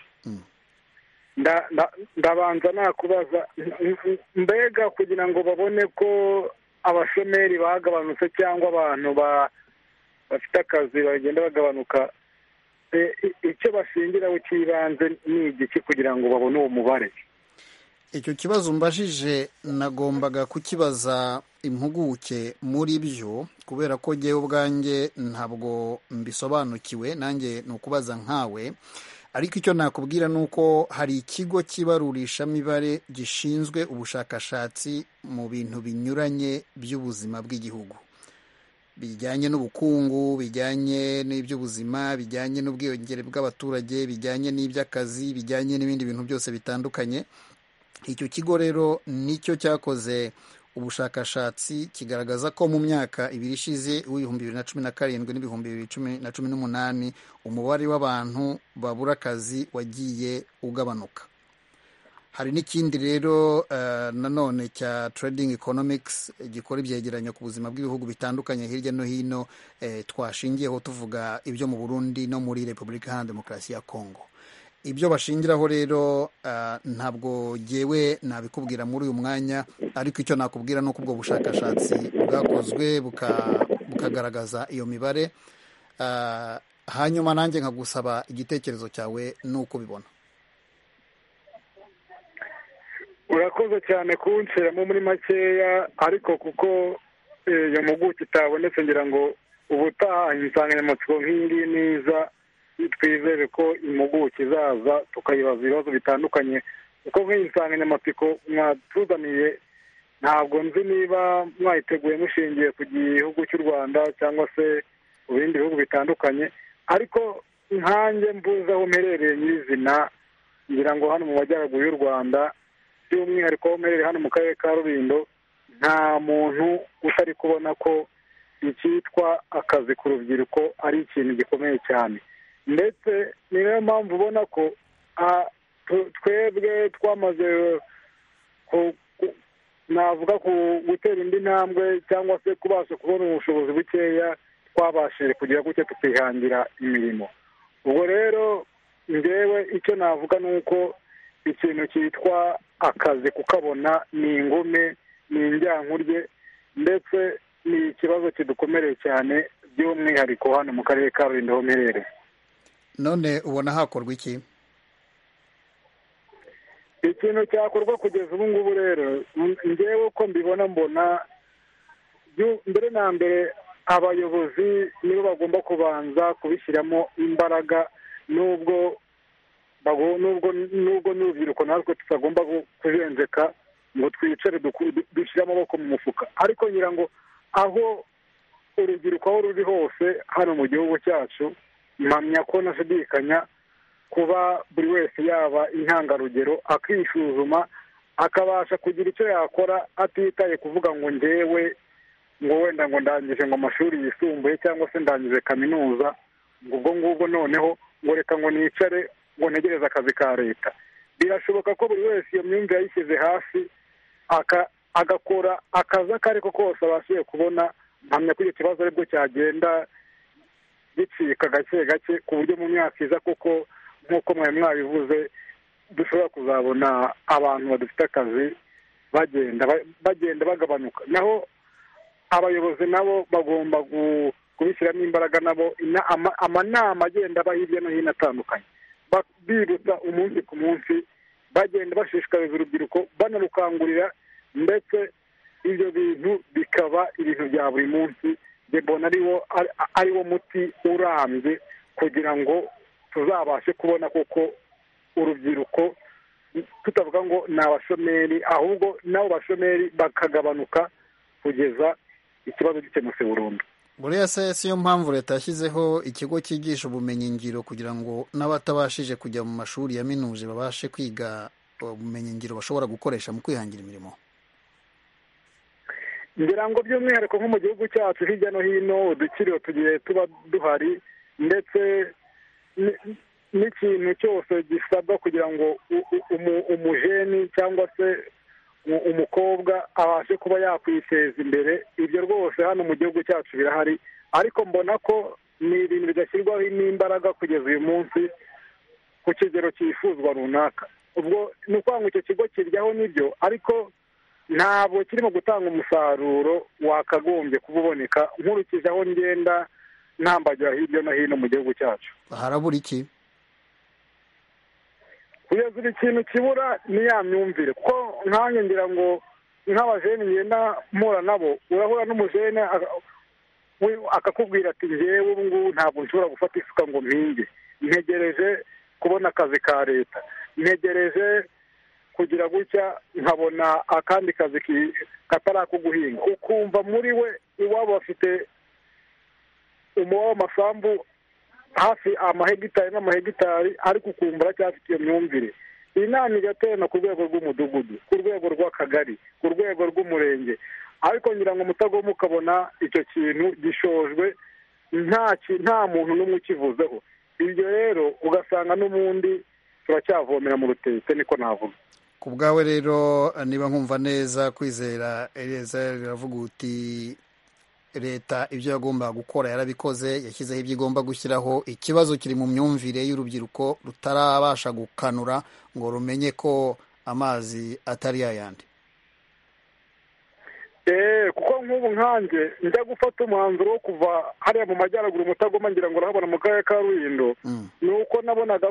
ndabanza nakubaza, mbega kugira ngo babone ko abashomeri bagabanutse cyangwa abantu bafite akazi bagenda bagabanuka, icyo bashingiraho cy'ibanze ni igiki kugira ngo babone uwo mubare? Icyo kibazo mbajije nagombaga kukibaza impuguke muri byo, kubera ko jyewe ubwanjye ntabwo mbisobanukiwe, nanjye ni ukubaza nkawe. Ariko icyo nakubwira ni uko hari ikigo cy'ibarurishamibare gishinzwe ubushakashatsi mu bintu binyuranye by'ubuzima bw'igihugu, bijyanye n'ubukungu, bijyanye n'iby'ubuzima, bijyanye n'ubwiyongere bw'abaturage, bijyanye n'iby'akazi, bijyanye n'ibindi bintu byose bitandukanye. Icyo kigo rero nicyo cyakoze ubushakashatsi kigaragaza ko mu myaka ibiri ishize, w'ibihumbi 2017 n'ibihumbi 2018, umubare w'abantu babura akazi wagiye ugabanuka. Hari n'ikindi rero nanone cya Trading Economics gikora ibyegeranyo ku buzima bw'ibihugu bitandukanye hirya no hino, twashingiyeho tuvuga ibyo mu Burundi no muri Repubulika Iharanira Demokarasi ya Kongo. ibyo bashingiraho rero ntabwo jyewe nabikubwira muri uyu mwanya, ariko icyo nakubwira ni uko ubwo bushakashatsi bwakozwe bukagaragaza iyo mibare, hanyuma nanjye nkagusaba igitekerezo cyawe n'uko ubibona. urakoze cyane kunshyiramo muri makeya, ariko kuko iyo mpuguke itabonetse ngira ngo ubutaha insanganyamatsiko nk'iyi ngiyi niza twizere ko impuguke izaza tukayibaza ibibazo bitandukanye, kuko nk'iyi nsanganyamatsiko mwatuzaniye ntabwo nzi niba mwayiteguye mushingiye ku gihugu cy'u Rwanda cyangwa se mu bindi bihugu bitandukanye, ariko nkanjye mbuze aho mperereye nyirizina ngira ngo hano mu majyaruguru y'u Rwanda, by'umwihariko aho mperereye hano mu karere ka Rulindo, nta muntu utari kubona ko icyitwa akazi ku rubyiruko ari ikintu gikomeye cyane, ndetse ni nayo mpamvu ubona ko twebwe twamaze navuga gutera indi ntambwe cyangwa se kubasha kubona ubushobozi bukeya, twabashije kugira gutya tukihangira imirimo. ubwo rero njyewe icyo navuga ni uko ikintu cyitwa akazi kukabona ni ingume, ni indyankurye, ndetse ni ikibazo kidukomereye cyane by'umwihariko hano mu karere ka Rulindo ho mperereye. None ubona hakorwa iki? Ikintu cyakorwa kugeza ubu ngubu rero, njyewe uko mbibona mbona mbere na mbere abayobozi nibo bagomba kubanza kubishyiramo imbaraga, nubwo n'urubyiruko natwe tutagomba kujenjeka ngo twicare dushyire amaboko mu mufuka, ariko ngira ngo aho urubyiruko aho ruri hose hano mu gihugu cyacu, mpamya ko nashidikanya kuba buri wese yaba intangarugero akisuzuma, akabasha kugira icyo yakora atitaye kuvuga ngo njyewe ngo wenda ngo ndangije ngo amashuri yisumbuye cyangwa se ndangije kaminuza, ngo ubwo ngubwo noneho ngo reka ngo nicare ngo ntegereze akazi ka leta. Birashoboka ko buri wese iyo myumvire yayishyize hasi agakora akazi ako ari ko kose abashije kubona, mpamya ko icyo kibazo aribwo cyagenda gicika gake gake, ku buryo mu myaka iza kuko nk'uko mwari mwabivuze dushobora kuzabona abantu badafite akazi bagenda bagabanuka. Naho abayobozi nabo bagomba kubishyiramo imbaraga, nabo amanama agenda aba hirya no hino atandukanye, bibutsa umunsi ku munsi, bagenda bashishikariza urubyiruko banarukangurira, ndetse ibyo bintu bikaba ibintu bya buri munsi. Mbona ari wo muti urambye kugira ngo tuzabashe kubona koko urubyiruko tutavuga ngo ni abashomeri, ahubwo n'abo bashomeri bakagabanuka kugeza ikibazo gikemutse burundu. buriya se siyo mpamvu leta yashyizeho ikigo cyigisha ubumenyingiro kugira ngo n'abatabashije kujya mu mashuri ya minuje babashe kwiga ubumenyingiro bashobora gukoresha mu kwihangira imirimo. ngira ngo by'umwihariko nko mu gihugu cyacu hirya no hino udukiriro tugiye tuba duhari, ndetse n'ikintu cyose gisabwa kugira ngo umujeni cyangwa se umukobwa abashe kuba yakwiteza imbere, ibyo rwose hano mu gihugu cyacu birahari, ariko mbona ko ni ibintu bidashyirwaho n'imbaraga kugeza uyu munsi ku kigero cyifuzwa runaka. ubwo ni ukuvuga ngo icyo kigo kiryaho n'ibyo, ariko ntabwo kirimo gutanga umusaruro wakagombye kuba uboneka, nkurikije aho ngenda ntambagira hirya no hino mu gihugu cyacu. harabura iki? kugeza ubu ikintu kibura ni ya myumvire, kuko nkanjye ngira ngo nk'abajene ngenda mpura nabo, urahura n'umujene akakubwira ati njyewe ubu ngubu ntabwo nshobora gufata isuka ngo mpinge, ntegereje kubona akazi ka leta, ntegereje kugira gutya nkabona akandi kazi katari ako guhinga. Ukumva muri we iwabo bafite umuba w'amasambu hafi amahegitari n'amahegitari, ariko ukumva aracyafite iyo myumvire. Iyi nama igaterana ku rwego rw'umudugudu, ku rwego rw'akagari, ku rwego rw'umurenge, ariko ngira ngo mutagomba ukabona icyo kintu gishojwe nta muntu n'umwe ukivuzeho. ibyo rero ugasanga n'ubundi turacyavomera mu rutete, niko navuga. ku bwawe rero niba nkumva neza, Kwizera Eliezer riravuga uti leta ibyo yagombaga gukora yarabikoze, yashyizeho ibyo igomba gushyiraho. Ikibazo kiri mu myumvire y'urubyiruko rutarabasha gukanura ngo rumenye ko amazi atari yayandi. Kuko nk'ubu nkanjye njya gufata umwanzuro wo kuva hariya mu majyaruguru Mutagoma ngira ngo urahabona mu karere ka Rulindo, ni uko nabonaga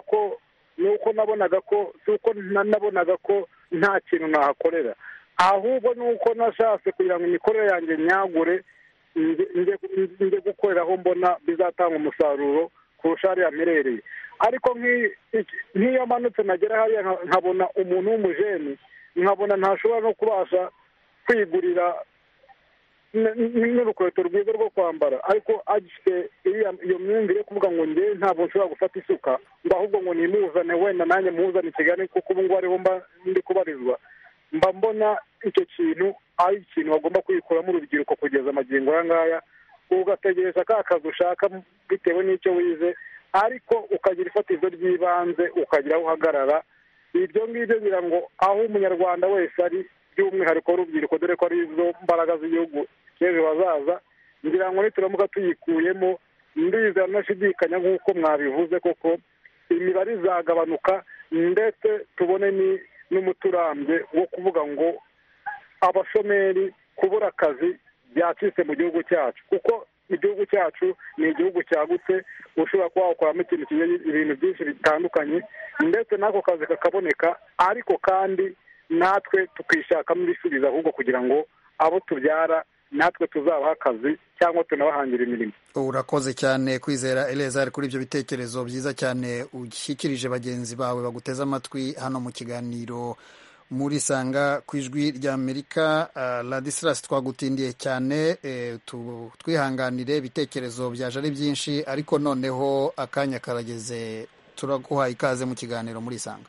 ko nta kintu nahakorera, ahubwo ni uko nashatse kugira ngo imikorere yanjye nyagure njye gukorera aho mbona bizatanga umusaruro kurusha hariya mperereye. Ariko nk'iyo manutse nagera hariya nkabona umuntu w'umujeni, nkabona ntashobora no kubasha kwigurira n'urukweto rwiza rwo kwambara, ariko agifite iyo myumvire kuvuga ngo njye ntabwo nshobora gufata isuka, ngo ahubwo ngo nimuzane wenda nanjye muhuzane i Kigali kuko ubu ngubu ariho mba ndi kubarizwa, mba mbona icyo kintu ari ikintu bagomba kwikuramo urubyiruko kugeza amagingo aya ngaya, ugategereza ka kazi ushaka bitewe n'icyo wize, ariko ukagira ifatizo ry'ibanze ukagira aho uhagarara. Ibyo ngibyo ngira ngo aho umunyarwanda wese ari, by'umwihariko w'urubyiruko, dore ko ari izo mbaraga z'igihugu cy'ejo hazaza, ngira ngo nituramuka tuyikuyemo, ndizera ntashidikanya nk'uko mwabivuze koko imibare izagabanuka, ndetse tubone n'umuturambye wo kuvuga ngo abashomeri kubura akazi byacitse mu gihugu cyacu, kuko igihugu cyacu ni igihugu cyagutse, ushobora kuba wakoramo ibintu byinshi bitandukanye, ndetse n'ako kazi kakaboneka, ariko kandi natwe tukishakamo ibisubizo ahubwo kugira ngo abo tubyara natwe tuzabaha akazi cyangwa tunabahangira imirimo. Urakoze cyane Kwizera Elezari kuri ibyo bitekerezo byiza cyane ushyikirije bagenzi bawe baguteze amatwi hano mu kiganiro muri Sanga ku ijwi ry'Amerika. Ladislas, twagutindiye cyane, twihanganire, ibitekerezo byaje ari byinshi, ariko noneho akanya karageze, turaguha ikaze mu kiganiro muri Sanga.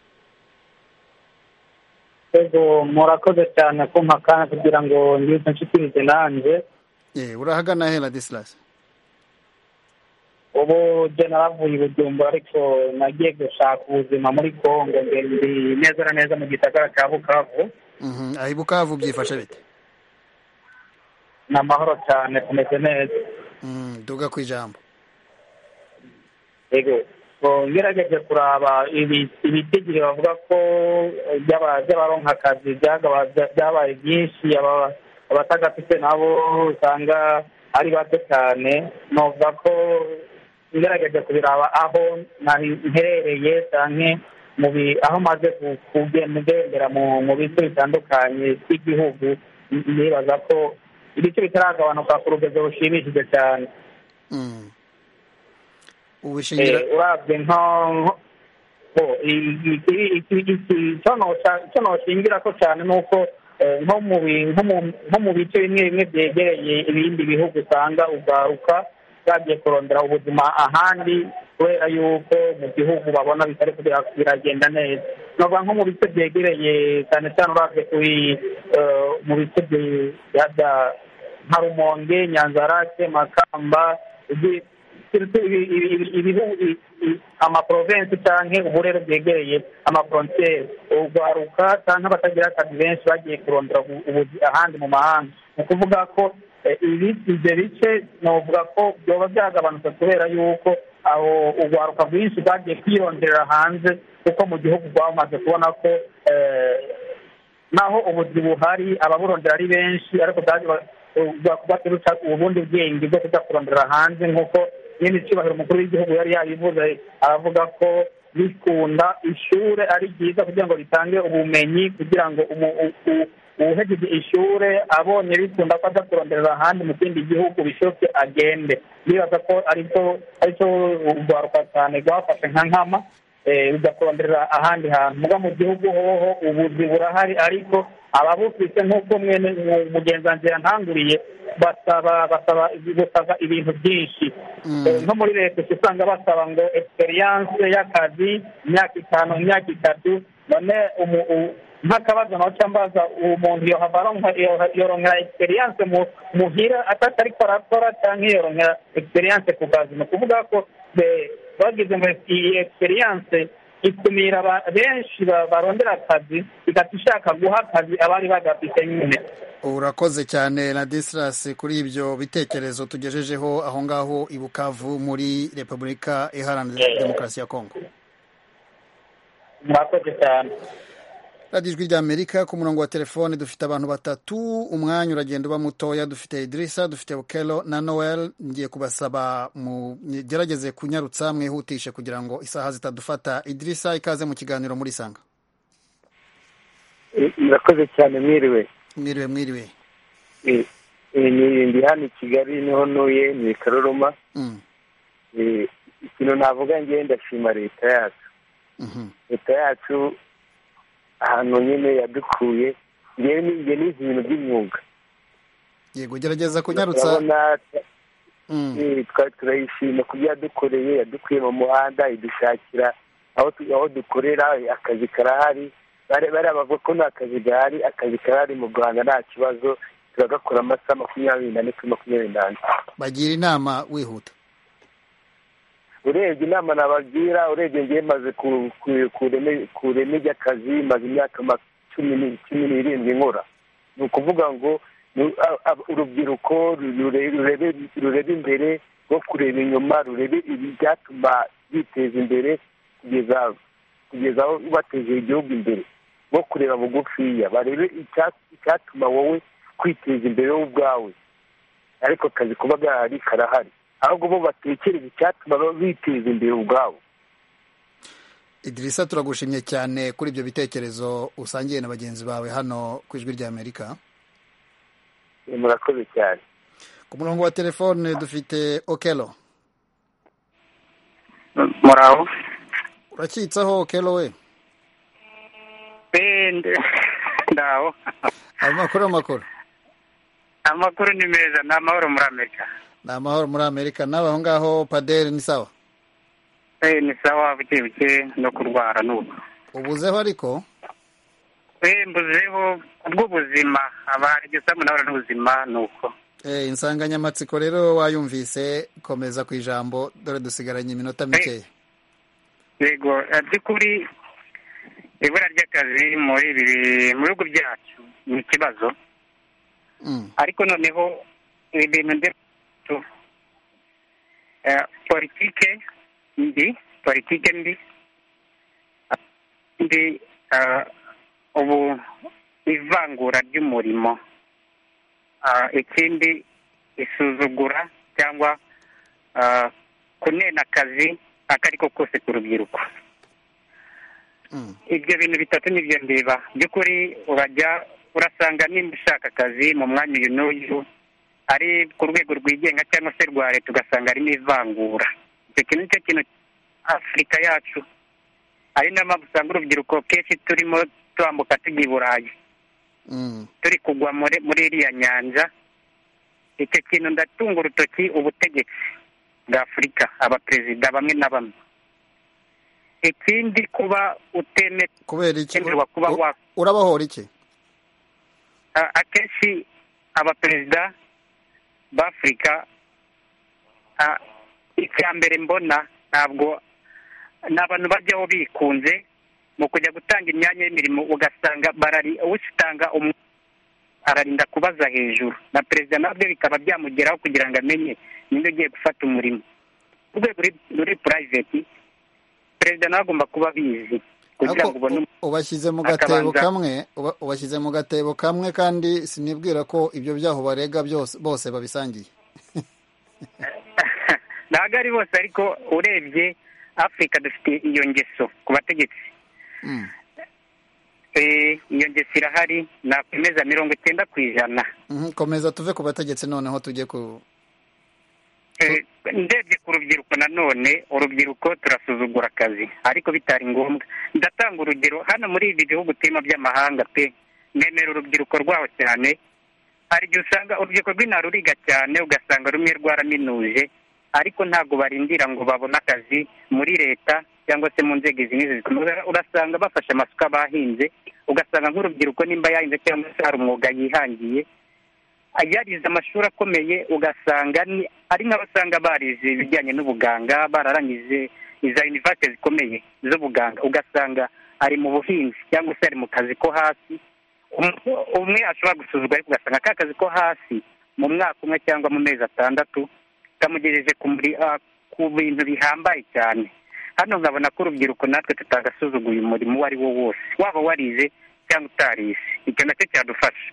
Murakoze cyane kumpa akanya kugira ngo ngize nshikirize nanjye. Urahagana he Ladislas? Ubu je naravuye i Bujumbura, ariko nagiye gushaka ubuzima muri Kongo, ndi neza na neza mu gisagara cya Bukavu. Aho i Bukavu byifashe bite? Ni amahoro cyane, tumeze neza. Duga ku ijambo. Yego, ngerageje kuraba ibitigiri bavuga ko by'abaronka akazi byabaye byinshi, abatagafite nabo usanga ari bato cyane. Novuga ko ngerageje kubiraba aho nherereye cyane aho maze kugendera mu bice bitandukanye by'igihugu, nibaza ko ibice bitaragabanuka ku rugero rushimishije cyane. Urabye icyo noshingira ko cyane ni uko nko mu bice bimwe bimwe byegereye ibindi bihugu usanga ugaruka bagiye kurondera ubuzima ahandi, kubera yuko mu gihugu babona bitari biragenda neza. Novuga nko mu bice byegereye cyane cyane urabye mu bice nka Rumonge, Nyanzarake, Makamba, amaprovensi cyangwa uburere bwegereye amafrontiere, urwaruka cyangwa abatagira akazi benshi bagiye kurondera ahandi mu mahanga. Ni ukuvuga ko ibyo bice novuga ko byoba byagabanutse kubera yuko aho urwaruka rwinshi bagiye kwironderera hanze, kuko mu gihugu rwamaze kubona ko naho ubuzi buhari ababurondera ari benshi, ariko baturutsa ubundi bwenge bwo kujya kurondera hanze. Nk'uko nyine icyubahiro umukuru w'igihugu yari yabivuze, aravuga ko bikunda ishuri ari ryiza kugira ngo ritange ubumenyi, kugira ngo uhejeje ishuri abonye bikunda ko ajya kuronderera ahandi mu kindi gihugu bishoboke agende. Nibaza ko aricyo urwaruka cyane rwafashe nka nkama, rujya kuronderera ahandi hantu. Muga mu gihugu hoho ubuzi burahari, ariko ababufite nk'uko mwene mugenzanzira ntanguriye basaba ibintu byinshi. Nko muri leta usanga basaba ngo experience y'akazi imyaka 5, imyaka 3. None nk'akabazo naho cyambaza umuntu yoronkera experience muhira atari arakora, cyangwa yoronkera experience ku kazi. Ni ukuvuga ko bagize ngo iyi experience ikumira benshi barondera akazi igahita ishaka guha akazi abari bagafite nyine. Urakoze cyane na Disras kuri ibyo bitekerezo tugejejeho aho ngaho i Bukavu muri Repubulika Iharanira Demokarasi ya Kongo. Murakoze cyane. Radio Ijwi ry'Amerika ku murongo wa telefone dufite abantu batatu, umwanya uragenda uba mutoya. Dufite Idrissa, dufite Okelo na Noel. Ngiye kubasaba mugerageze kunyarutsa mwihutishe kugira ngo isaha zitadufata. Idrissa, ikaze mu kiganiro muri Sanga. Murakoze cyane. Mwiriwe. Mwiriwe. Ndi hano i Kigali niho ntuye, ni Karoroma. Ikintu navuga ngiye ndashima leta yacu. Leta yacu ahantu nyine yadukuye ngewe ni ibintu by'imyuga. Yego, gerageza kunyarutsa. Turayishima ku byo yadukoreye, yadukuye mu muhanda, idushakira aho dukorera, akazi karahari. Bari bavuga ko nta kazi gahari, akazi karahari mu Rwanda nta kibazo, turagakora amasaha 24 kuri 24. Bagira inama wihuta. Urebye inama nabagira, urebye ngiye maze kureme ry'akazi, maze imyaka 17 nkora. Ni ukuvuga ngo urubyiruko rurebe imbere, rwo kureba inyuma, rurebe ibyatuma biteza imbere kugeza aho bateje igihugu imbere, rwo kureba bugufiya, barebe icyatuma wowe kwiteza imbere wowe ubwawe, ariko akazi kuba gahari karahari, ahubwo bo batekereza icyatuma biteza imbere ubwabo. Idrissa, turagushimye cyane kuri ibyo bitekerezo usangiye na bagenzi bawe hano ku Ijwi ry'Amerika. Murakoze cyane. Ku murongo wa telefone dufite Okelo. Muraho. Urakitsaho Okelo we? Ndaho. Amakuru. Amakuru ni meza, ni amahoro muri Amerika. Ni amahoro muri Amerika. Nawe aho ngaho Paderi ni sawa? Ni sawa, buke no kurwara nuko. Ubuzeho ariko? Mbuzeho ubw'ubuzima, abarigeza munabara n'ubuzima nuko. Insanganyamatsiko rero wayumvise, komeza ku ijambo, dore dusigaranye iminota mikeya. Yego, by'ukuri ibura ry'akazi muri bihugu byacu ni ikibazo. Ariko noneho ibintu ndetse politike mbi ubu ivangura ry'umurimo, ikindi isuzugura cyangwa kunena akazi akariko kose ku rubyiruko. Ibyo bintu bitatu nibyo ndeba by'ukuri. Urasanga nimba ushaka akazi mu mwanya uyu n'uyu, ari ku rwego rwigenga cyangwa se rwa leta, ugasanga harimo ivangura. Icyo kintu nicyo kintu Afurika yacu, ari nayo mpamvu usanga urubyiruko kenshi turimo twambuka tujya i Burayi, turi kugwa muri iriya nyanja. Icyo kintu ndatunga urutoki ubutegetsi bwa Afurika, abaperezida bamwe na bamwe. Ikindi kuba utemerwa kuba urabahora iki? Akenshi abaperezida b'Afurika, icya mbere mbona ntabwo ni abantu bajyaho bikunze mu kujya gutanga imyanya y'imirimo, ugasanga usitanga ararinda kubaza hejuru, na perezida nabyo bikaba byamugeraho kugira ngo amenye ninde ugiye gufata umurimo. Urwego ruri private, perezida nawe agomba kuba abizi kugira ngo ubone. Ubashyize mu gatebo kamwe kandi sinibwira ko ibyo byaho barega bose babisangiye. Ntabwo ari bose, ariko urebye Afurika dufite iyo ngeso ku bategetsi. Iyo ngeso irahari, nakwemeza 90%. Komeza tuve ku bategetsi noneho tujye ku ndebye ku rubyiruko. Nanone urubyiruko turasuzugura akazi ariko bitari ngombwa. Ndatanga urugero hano muri ibi bihugu turimo by'amahanga pe, nemera urubyiruko rwaho cyane. Hari igihe usanga urubyiruko rw'inaruriga cyane, ugasanga rumwe rwaraminuje, ariko ntabwo barindira ngo babone akazi muri leta cyangwa se mu nzego izi n'izi. Urasanga bafashe amasuka bahinze, ugasanga nk'urubyiruko nimba yahinze cyangwa se hari umwuga yihangiye, yarize amashuri akomeye ugasanga ari nk'abasanga barize ibijyanye n'ubuganga bararangije iza university zikomeye z'ubuganga ugasanga ari mu buhinzi cyangwa se ari mu kazi ko hasi umwe ashobora gusuzugura ariko ugasanga ka kazi ko hasi mu mwaka umwe cyangwa mu mezi 6 kamugejeje ku bintu bihambaye cyane. Hano nkabona ko urubyiruko natwe tutagasuzuguye umurimo uwo ari wo wose waba warize cyangwa utarize, icyo nacyo cyadufasha.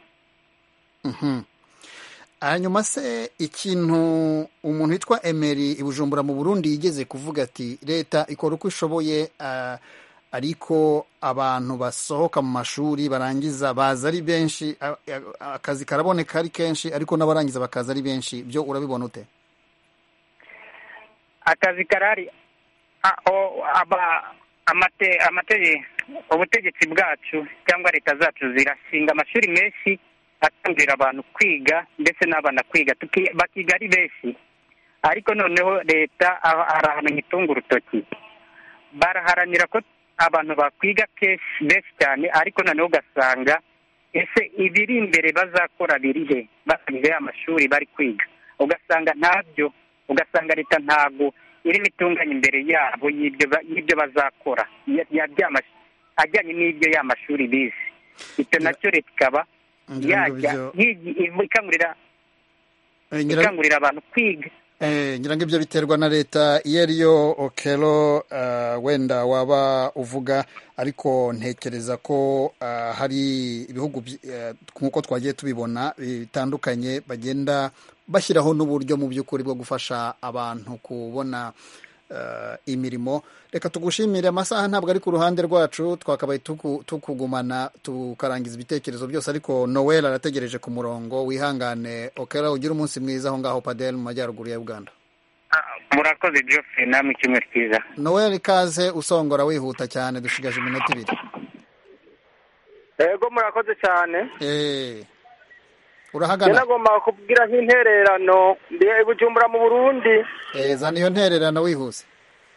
Hanyuma se ikintu umuntu witwa Emery i Bujumbura mu Burundi yigeze kuvuga ati leta ikora uko ishoboye ariko abantu basohoka mu mashuri barangiza baza ari benshi, akazi karaboneka ari kenshi ariko n'abarangiza bakaza ari benshi, byo urabibona ute? Akazi karari ubutegetsi bwacu cyangwa leta zacu zirashinga amashuri menshi atangirira abantu kwiga ndetse n'abana kwiga bakiga ari benshi, ariko noneho leta hari ahantu itunga urutoki, baraharanira ko abantu bakwiga benshi cyane ariko noneho ugasanga ese ibiri imbere bazakora birihe basangiye amashuri bari kwiga, ugasanga ntabyo, ugasanga leta ntabwo irimo itunganya imbere yabo y'ibyo bazakora ajyanye n'ibyo y'amashuri bize. Icyo nacyo leta ikaba yajya ikangurira abantu kwiga. Ngira ngo ibyo biterwa na leta iyo ariyo Okelo wenda waba uvuga, ariko ntekereza ko hari ibihugu nk'uko twagiye tubibona bitandukanye bagenda bashyiraho n'uburyo mu by'ukuri bwo gufasha abantu kubona imirimo. Reka tugushimire, amasaha ntabwo ari ku ruhande rwacu, twakabaye tukugumana tukarangiza ibitekerezo byose, ariko Noel arategereje ku murongo. Wihangane Okela, ugira umunsi mwiza aho ngaho Padel mu majyaruguru ya Uganda. Murakoze Geoffrey, namwe icyumweru cyiza. Noel ikaze, usongora wihuta cyane, dushigaje iminota 2. Yego murakoze cyane. Urahagana? Nagomba kubwira nk'intererano ndi Bujumbura mu Burundi. Zana iyo ntererano wihuse.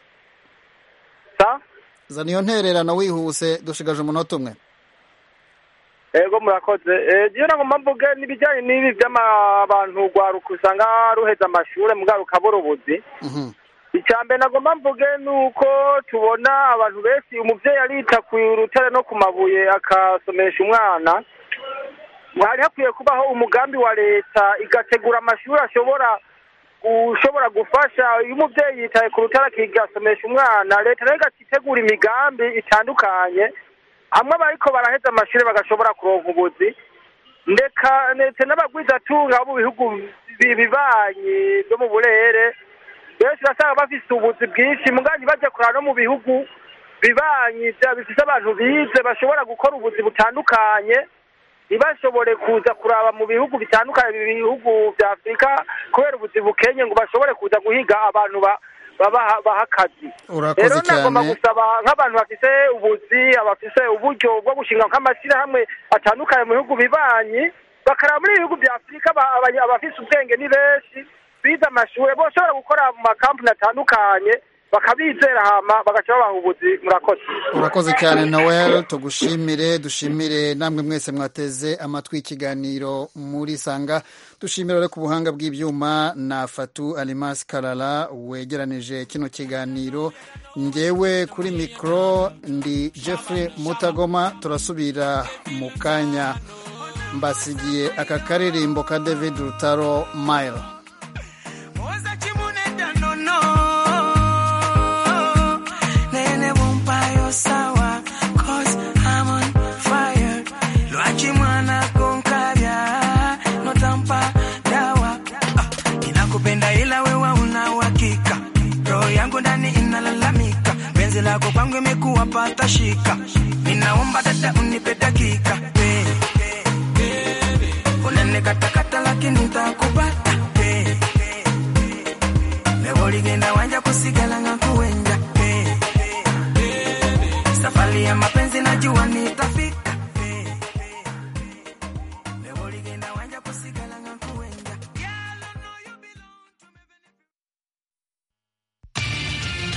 Zana iyo ntererano wihuse, dushigaje umunota 1. Yego murakoze. Je nagomba mvuge n'ibijyanye n'ibi by'abantu rwaruka usanga ruheza amashuri mugaruka borobuzi. Icyambe nagomba mvuge nuko tubona abantu benshi umuvyeyi arita ku rutare no ku mabuye akasomesha umwana. Hari hakwiye kubaho umugambi wa leta igategura amashuri ushobora gufasha iyo umubyeyi yitaye ku rutare akigasomesha umwana, leta nayo igategura imigambi itandukanye hamwe bariko baraheza amashuri bagashobora kuronka ubuzi, ndetse n'abagwizatunga bo mu bihugu bibanyi byo mu burere benshi basanga bafise ubuzi bwinshi muganyi baje kurana no mu bihugu bibanyi bifise abantu bize bashobora gukora ubuzi butandukanye, ntibashobore kuza kuraba mu bihugu bitandukanye ibihugu bya Afurika kubera ubuzi bukenye ngo bashobore kuza guhiga abantu baha akazi. Urakoze cyane. Nagomba gusaba nk'abantu bafise ubuzi, abafise uburyo bwo gushinga nk'amashyirahamwe atandukanye mu bihugu bibanyi, bakaraba muri ibihugu bya Afurika abafise ubwenge ni benshi bize amashuri boshobora gukora mu makampani atandukanye bakabizera hama bagaca babaha ubuzi. Murakoze. Urakoze cyane Noel, tugushimire, dushimire namwe mwese mwateze amatwi ikiganiro muri Sanga. Dushimira rero ku buhanga bw'ibyuma na Fatu Alimas Kalala wegeranije kino kiganiro. Ngewe kuri mikro ndi Jeffrey Mutagoma, turasubira mu kanya. Mbasigiye aka karirimbo ka David Rutaro Mile. Sawa, cause I'm on fire. Luachi mwana konkavya, no tampa dawa. Inakupenda ila wewa una uhakika. Roho yangu ndani inalalamika. Penzi lako kwangu imekuwa patashika. Ninaomba dada unipe dakika. Unanikatakata lakini nitakupata. Mewoligenda wanja kusigala